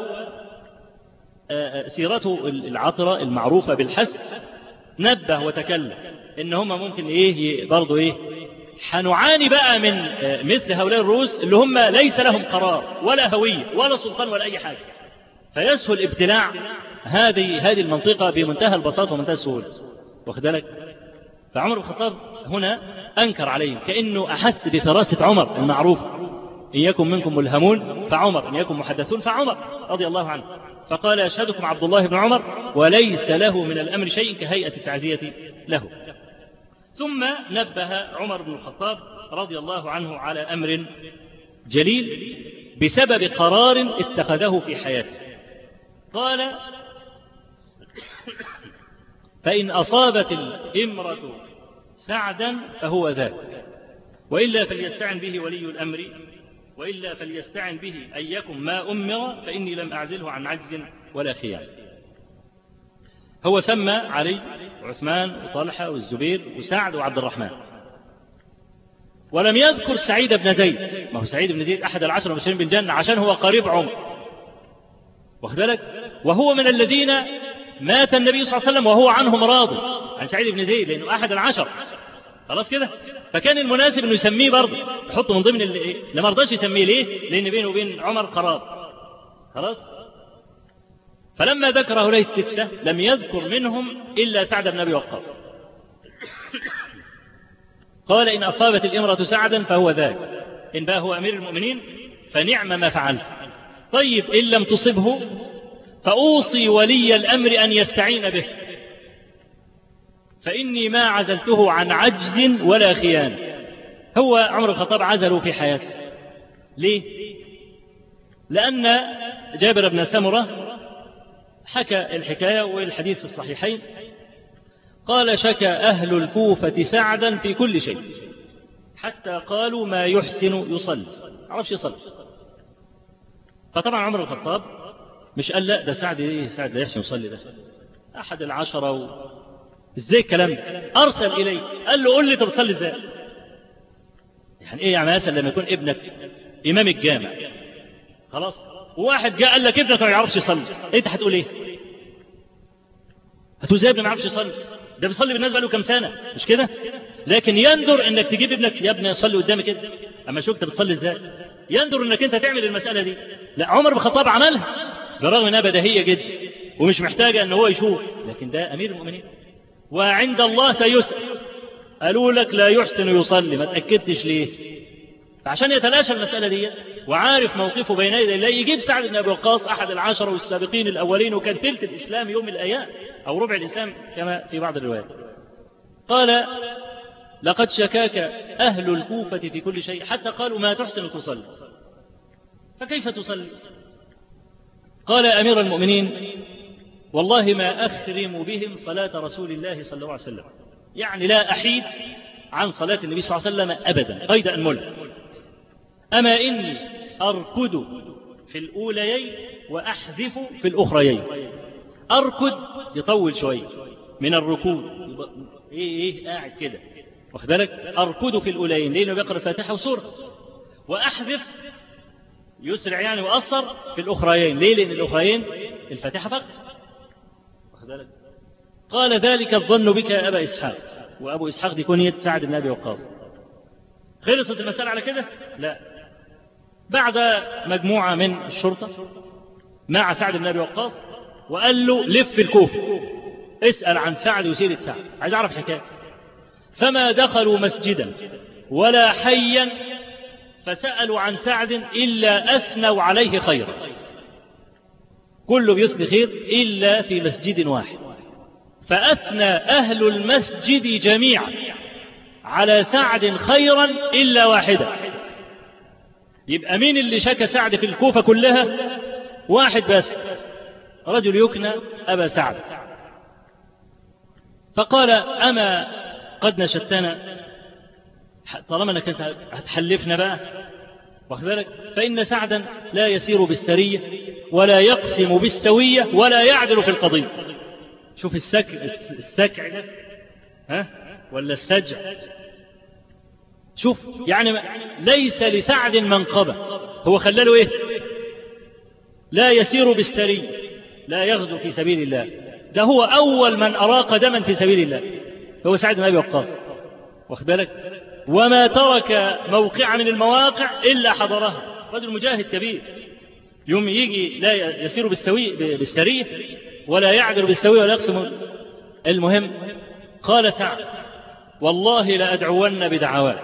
[SPEAKER 3] سيرته العطرة المعروفة بالحث نبه وتكلم إن هم ممكن إيه برضو إيه حنعاني بقى من مثل هؤلاء الروس اللي هم ليس لهم قرار ولا هوية ولا سلطان ولا أي حاجة، فيسهل ابتلاع هذه هذه المنطقة بمنتهى البساطة ومنتهى السهولة. واخد بالك؟ فعمر بن الخطاب هنا أنكر عليهم كأنه أحس بفراسة عمر المعروفة، إن يكن منكم ملهمون فعمر، إن يكن محدثون فعمر رضي الله عنه. فقال يشهدكم عبد الله بن عمر وليس له من الأمر شيء كهيئة التعزية له. ثم نبه عمر بن الخطاب رضي الله عنه على أمر جليل بسبب قرار اتخذه في حياته. قال فإن أصابت الإمرة سعدا فهو ذاك، وإلا فليستعن به ولي الأمر، وإلا فليستعن به أن يكن ما أمر، فإني لم أعزله عن عجز ولا خيانة. هو سمى علي وعثمان وطلحة والزبير وسعد وعبد الرحمن، ولم يذكر سعيد بن زيد. ما هو سعيد بن زيد أحد العشر المبشرين بالجنة عشان هو قريب عمر، واخد بالك؟ وهو من الذين مات النبي صلى الله عليه وسلم وهو عنهم راضي عن سعيد بن زيد لأنه أحد العشر. خلاص كده، فكان المناسب أنه يسميه برضه، يحطه من ضمن اللي لما رضاش يسميه. ليه؟ لأن بينه وبين عمر قرار. خلاص. فلما ذكر هؤلاء الستة لم يذكر منهم إلا سعد بن أبي وقاص. قال إن أصابت الإمرة سعدا فهو ذاك، إن بقى هو أمير المؤمنين فنعم ما فعل. طيب إن لم تصبه فأوصي ولي الأمر أن يستعين به، فإني ما عزلته عن عجز ولا خيانة. هو عمر بن الخطاب عزله في حياته. ليه؟ لأن جابر بن سمرة حكى الحكاية والحديث في الصحيحين. قال شكى أهل الكوفة سعدا في كل شيء حتى قالوا ما يحسن يصلي، عرفش يصلي. فطبعا عمر بن الخطاب مش قال لا ده سعد ايه سعد لا يحسن يصلي، ده أحد العشرة و... ازاي الكلام ده؟ أرسل إليه قال له قل لي انت بتصلي ازاي؟ يعني ايه يعني مثلا لما يكون ابنك إمام الجامع خلاص وواحد جاء قال لك ابنك ما يعرفش يصلي، انت هتقول ايه؟ هتقول ازاي ابني ما يعرفش يصلي؟ ده بيصلي بالناس بقاله كام سنة مش كده؟ لكن يندر انك تجيب ابنك يا ابني يصلي قدامك كده، اما شوف انت بتصلي ازاي؟ يندر انك انت تعمل المسألة دي. لا، عمر بن الخطاب عملها برغم انها بديهية جدا ومش محتاجة ان هو يشوف، لكن ده امير المؤمنين وعند الله سيسأل. قالوا لك لا يحسن يصلي، ما تأكدتش ليه؟ عشان يتلاشى المسألة دي وعارف موقفه بين يدي الله يجيب سعد بن أبي وقاص أحد العشرة والسابقين الأولين، وكان تلت الإسلام يوم من الأيام أو ربع الإسلام كما في بعض الروايات. قال لقد شكاك أهل الكوفة في كل شيء حتى قالوا ما تحسن تصلي، فكيف تصلي؟ قال أمير المؤمنين والله ما أخرم بهم صلاة رسول الله صلى الله عليه وسلم، يعني لا أحيد عن صلاة النبي صلى الله عليه وسلم أبدا قيد أنمل. أما إني أركض في الأوليين وأحذف في الأخريين. أركض يطول شوية من الركوع، إيه إيه قاعد كده واخد بالك؟ أركض في الأوليين لأنه بيقرأ الفاتحة وسورة، وأحذف يسرع يعني وأصر في الأخريين. ليه؟ لأن الأخريين الفاتحة فقط واخد بالك؟ قال ذلك الظن بك يا أبا إسحاق، وأبو إسحاق دي كنية سعد بن أبي وقاص. خلصت المسألة على كده؟ لا. بعد مجموعة من الشرطة مع سعد بن أبي وقاص وقال له لف الكوفة اسأل عن سعد وسيرة سعد، عايز أعرف حكاية. فما دخلوا مسجدا ولا حيا فسألوا عن سعد إلا أثنوا عليه خيرا، كله بيصلي خير إلا في مسجد واحد، فأثنى أهل المسجد جميعا على سعد خيرا إلا واحدة. يبقى مين اللي شكى سعد في الكوفة كلها؟ واحد بس، رجل يكنى أبا سعد. فقال أما قد نشدتنا، طالما أنك هتحلفنا بقى واخد بالك، فإن سعدا لا يسير بالسرية ولا يقسم بالسوية ولا يعدل في القضية. شوف السكع السكع ده ها ولا السجع، شوف يعني ليس لسعد منقبة، هو خلاله إيه؟ لا يسير بالسري، لا يغزو في سبيل الله، ده هو أول من أراق دما في سبيل الله، هو سعد بن أبي وقاص، واخد بالك؟ وما ترك موقع من المواقع إلا حضرها، رجل مجاهد كبير، يوم يجي لا يسير بالسوي بالسري ولا يعدل بالسوي ولا يقسم. المهم قال سعد: والله لأدعون بدعوات،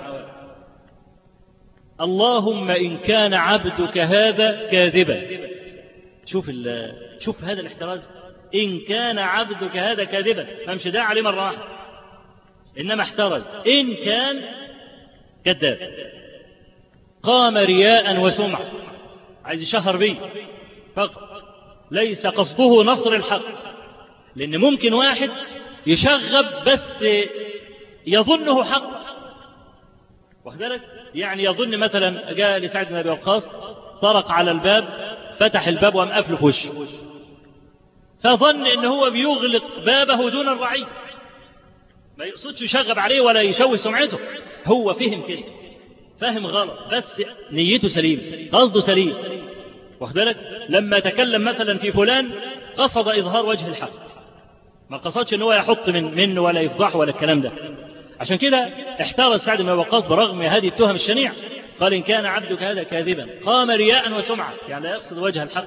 [SPEAKER 3] اللهم إن كان عبدك هذا كاذبا. شوف شوف هذا الاحتراز، إن كان عبدك هذا كاذبا، فمش داعي عليه مرة واحدة، إنما احترز إن كان كذاب. قام رياء وسمعة، عايز يشهر بيه فقط، ليس قصده نصر الحق، لأن ممكن واحد يشغب بس يظنه حق، واخد بالك؟ يعني يظن مثلا جاء لسعد بن أبي وقاص، طرق على الباب، فتح الباب وقام قافله في وشه، فظن ان هو بيغلق بابه دون الرعية، ما يقصدش يشغب عليه ولا يشوه سمعته، هو فهم كده، فهم غلط، بس نيته سليم، قصده سليم، واخد بالك؟ لما تكلم مثلا في فلان قصد إظهار وجه الحق، ما قصدش ان هو يحط من منه ولا يفضح ولا الكلام ده. عشان كده احترز سعد بن وقاص برغم هذه التهم الشنيعة، قال: إن كان عبدك هذا كاذبا، قام رياء وسمعة، يعني لا يقصد وجه الحق،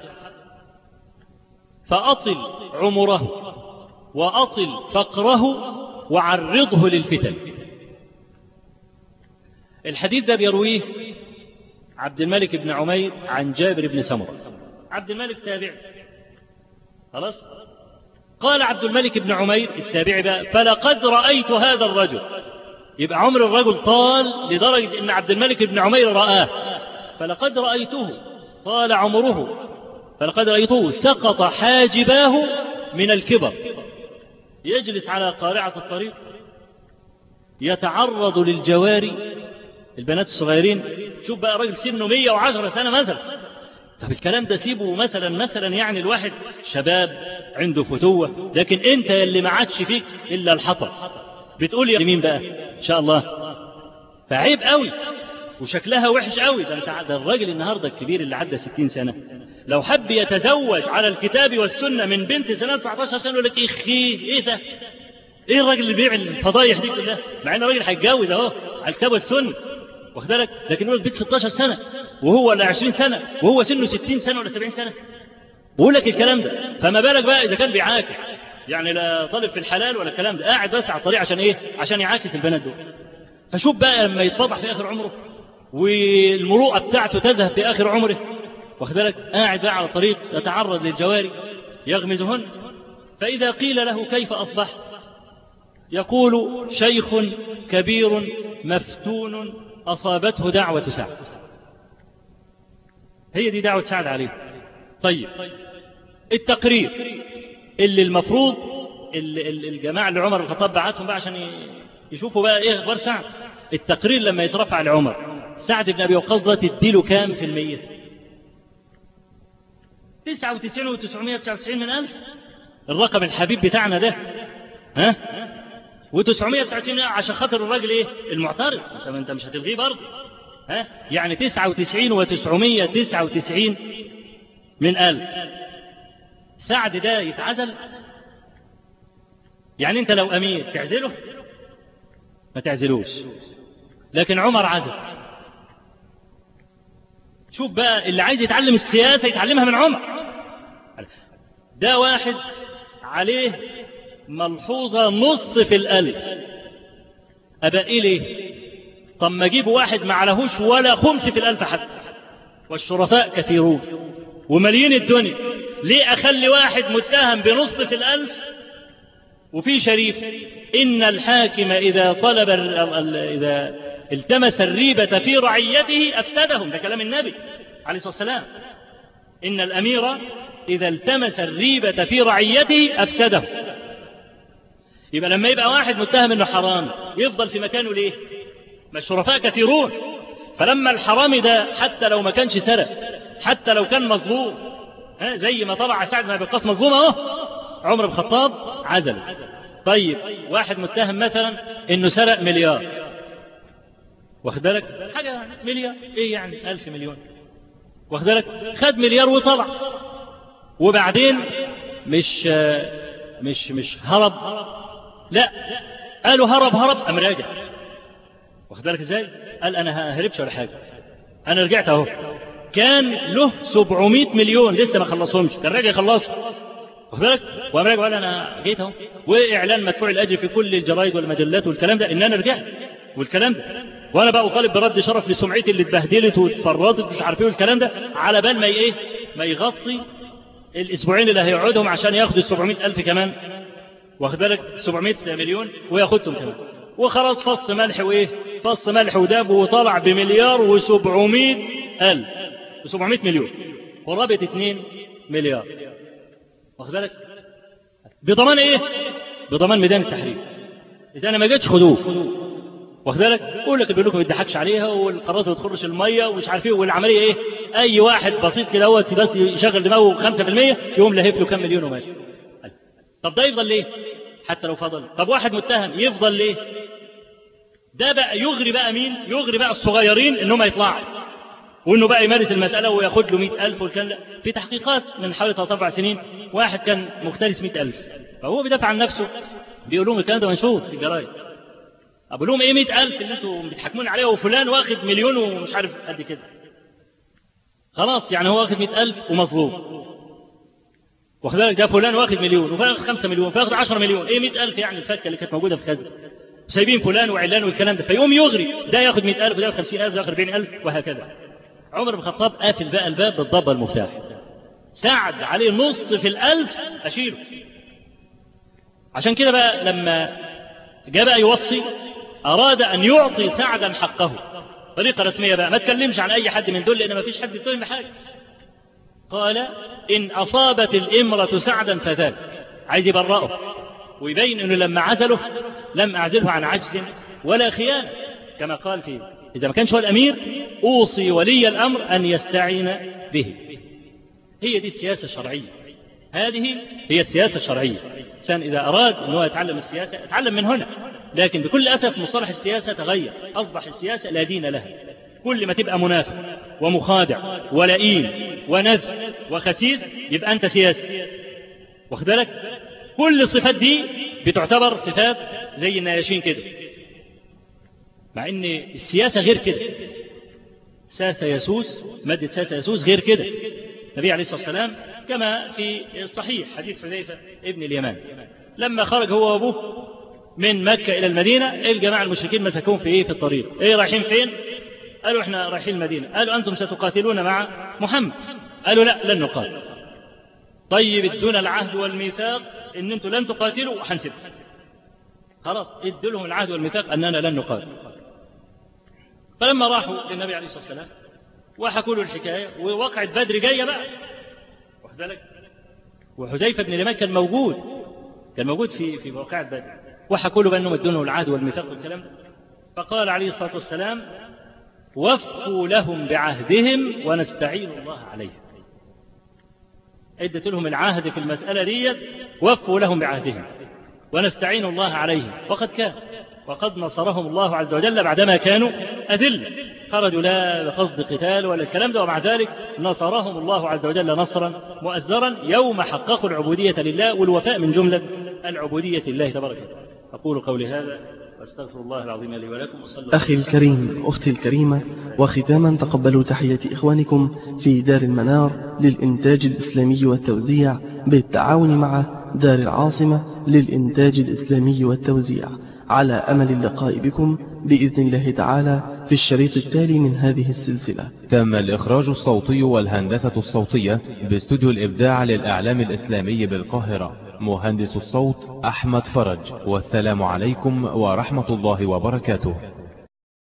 [SPEAKER 3] فأطل عمره وأطل فقره وعرضه للفتن. الحديث ده بيرويه عبد الملك بن عمير عن جابر بن سمرة. عبد الملك تابعي، خلاص. قال عبد الملك بن عمير التابعي بقى: فلقد رأيت هذا الرجل، يبقى عمر الرجل طال لدرجة ان عبد الملك بن عمير رآه، فلقد رأيته طال عمره، فلقد رأيته سقط حاجباه من الكبر، يجلس على قارعة الطريق يتعرض للجواري، البنات الصغيرين. شوف بقى راجل سنه مية وعشرة سنة مثلا، طب الكلام ده سيبه مثلا مثلا يعني الواحد شباب عنده فتوة، لكن انت اللي ما عادش فيك الا الحطب، بتقول يا مين بقى ان شاء الله؟ فعيب قوي وشكلها وحش قوي. ده انت ده الراجل النهارده الكبير اللي عدى ستين سنة لو حب يتزوج على الكتاب والسنة من بنت سنة تسعتاشر سنة يقول لك اخي ايه ده؟ ايه الراجل اللي بيعمل الفضايح دي كلها؟ مع ان الراجل هيتجوز اهو على الكتاب والسنة، واخد بالك؟ لكن يقول لك بنت ستاشر سنة وهو ولا عشرين سنة وهو سنه ستين سنة ولا سبعين سنة، بقول لك الكلام ده. فما بالك بقى اذا كان بيعاكس، يعني لا طالب في الحلال ولا الكلام ده، قاعد بس على الطريق عشان ايه؟ عشان يعاكس البنات دول. فشوف بقى لما يتفضح في اخر عمره والمروءه بتاعته تذهب في اخر عمره، واخد بالك؟ قاعد بقى على الطريق يتعرض للجواري يغمزهن، فاذا قيل له كيف اصبحت يقول: شيخ كبير مفتون اصابته دعوه سعد. هي دي دعوه سعد عليه. طيب التقرير اللي المفروض الجماعة اللي عمر الخطاب بعتهم بقى عشان يشوفوا بقى ايه اخبار سعد، التقرير لما يترفع لعمر، سعد بن ابي وقاص ده تديله كام في المية؟ تسعة وتسعين وتسعمائة وتسعة وتسعين من ألف، الرقم الحبيب بتاعنا ده، ها؟ وتسعمائة وتسعة وتسعين عشان خاطر الراجل ايه؟ المعترض، انت انت مش هتلغيه برضه، ها؟ يعني تسعة وتسعين وتسعمائة وتسعة وتسعين من ألف. سعد ده يتعزل؟ يعني انت لو امير تعزله؟ ما تعزلوش، لكن عمر عزل. شوف بقى اللي عايز يتعلم السياسة يتعلمها من عمر. ده واحد عليه ملحوظة نص في الألف، أبقى إيه ليه؟ طب ما أجيب واحد ما عليهوش ولا خمس في الألف حتى، والشرفاء كثيرون ومليين الدنيا، ليه أخلي واحد متهم بنص في الألف وفي شريف؟ إن الحاكم إذا طلب إذا التمس الريبة في رعيته أفسدهم، ده كلام النبي عليه الصلاة والسلام. إن الأمير إذا التمس الريبة في رعيته أفسدهم. يبقى لما يبقى واحد متهم إنه حرام يفضل في مكانه ليه؟ ما الشرفاء كثيرون، فلما الحرامي ده حتى لو ما كانش سرق، حتى لو كان مظلوم، ها زي ما طلع سعد بن أبي وقاص مظلوم أهو، عمر بن الخطاب عزل. طيب واحد متهم مثلا إنه سرق مليار، واخد بالك حاجة مليار ايه يعني ألف مليون، واخد بالك خد مليار وطلع. وبعدين مش مش مش هرب، لا قالوا هرب هرب قام راجع، واخد بالك ازاي؟ قال انا هربش ولا حاجة، انا رجعت اهو. كان له سبعمائة مليون لسه ما خلصهمش، كان راجع يخلصهم، واخد بالك؟ وقام راجع قال انا جيت اهو، واعلان مدفوع الاجر في كل الجرايد والمجلات والكلام ده ان انا رجعت والكلام ده، وانا بقى اطالب برد شرف لسمعتي اللي اتبهدلت واتفرطت مش عارف ايه والكلام ده، على بال ما ايه ما يغطي الاسبوعين اللي هيقعدهم عشان ياخد السبعمائة ألف كمان، واخد بالك سبعمائة مليون وياخدهم كمان، وخلاص فص ملح وايه فص ملح وداب، وطلع بمليار وسبعمائة ألف سبعمائة مليون ورابط اتنين مليار، واخد بالك بضمان ايه؟ بضمان ميدان التحرير. اذا انا ما جيتش خدوه، واخد بالك؟ يقول لك بيقول لكم ما يضحكش عليها والقرارات ما تخرش الميه ومش عارف ايه، والعمليه ايه؟ اي واحد بسيط كده دوت بس يشغل دماغه خمسة في المية يقوم لهف له كام مليون وماشي. طب ده يفضل ليه؟ حتى لو فضل. طب واحد متهم يفضل ليه؟ ده بقى يغري بقى مين؟ يغري بقى الصغيرين انهم يطلعوا وانه بقى يمارس المساله وياخد له مئة ألف والكلام ده. في تحقيقات من حوالي ثلاث أربع سنين واحد كان مختلس مئة ألف، فهو بيدافع عن نفسه بيقول لهم الكلام ده منشور في الجرايد، أقول لهم إيه مئة ألف اللي أنتوا بتحكمون عليه وفلان واخد مليون ومش عارف قد كده، خلاص يعني هو واخد مئة ألف ومظلوم، واخد بالك ده فلان واخد مليون وفلان واخد خمسة مليون فياخد عشرة مليون، إيه مئة ألف يعني الفكة اللي كانت موجودة في كذا، سايبين فلان وعلان والكلام ده، فيقوم يغري ده ياخد مئة ألف وده ياخد خمسين ألف وده ياخد أربعين ألف وهكذا. عمر بن الخطاب قافل بقى الباب بالضبة المفتاح، ساعد عليه نص في الألف أشيله. عشان كده بقى لما جاء بقى يوصي أراد أن يعطي سعدا حقه طريقة رسمية بقى، ما تكلمش عن أي حد من دول لأن ما فيش حد يتهم بحاجة. قال إن أصابت الإمرة سعدا فذاك، عايز يبرأه ويبين أنه لما عزله لم أعزله عن عجز ولا خيانة، كما قال فيه إذا ما كانش هو الأمير أوصي ولي الأمر أن يستعين به. هي دي السياسة الشرعية، هذه هي السياسة الشرعية. الإنسان إذا أراد أنه يتعلم السياسة يتعلم من هنا، لكن بكل أسف مصطلح السياسة تغير، أصبح السياسة لا دين لها. كل ما تبقى منافق ومخادع ولئيم ونذ وخسيس يبقى أنت سياسي، واخد بالك؟ كل الصفات دي بتعتبر صفات زي النياشين كده، مع ان السياسة غير كده. ساسة يسوس، مادة ساسة يسوس غير كده. النبي عليه الصلاة والسلام كما في الصحيح حديث حذيفة ابن اليمان لما خرج هو وابوه من مكة إلى المدينة، الجماعة المشركين مسكوهم في إيه في الطريق، إيه رايحين فين؟ قالوا إحنا رايحين المدينة. قالوا أنتم ستقاتلون مع محمد؟ قالوا لا لن نقاتل. طيب ادونا العهد والميثاق إن أنتم لن تقاتلوا وحنسيبكم. خلاص ادوا لهم العهد والميثاق أننا لن نقاتل. فلما راحوا للنبي عليه الصلاة والسلام وحكوا له الحكاية ووقعت بدر جاية بقى، واخد بالك؟ وحذيفة بن اليمان كان موجود كان موجود في في موقعة بدر، وحكوا له بأنهم ادوا لهم العهد والميثاق والكلام ده. فقال عليه الصلاة والسلام وفوا لهم بعهدهم ونستعين الله عليهم. ادت لهم العهد في المسألة دي، وفوا لهم بعهدهم ونستعين الله عليهم. وقد كان وقد نصرهم الله عز وجل بعدما كانوا أذل، خرجوا لا بقصد قتال ولا الكلام ده، ومع ذلك نصرهم الله عز وجل نصرا مؤزرا يوم حققوا العبودية لله، والوفاء من جملة العبودية لله تبارك وتعالى. أقول قولي هذا واستغفر الله العظيم لي ولكم.
[SPEAKER 1] أخي الكريم أختي الكريمة، وختاما تقبلوا تحية إخوانكم في دار المنار للإنتاج الإسلامي والتوزيع بالتعاون مع دار العاصمة للإنتاج الإسلامي والتوزيع، على أمل اللقاء بكم بإذن الله تعالى في الشريط التالي من هذه السلسلة.
[SPEAKER 2] تم الإخراج الصوتي والهندسة الصوتية باستوديو الإبداع للإعلام الإسلامي بالقاهرة. مهندس الصوت أحمد فرج. والسلام عليكم ورحمة الله وبركاته.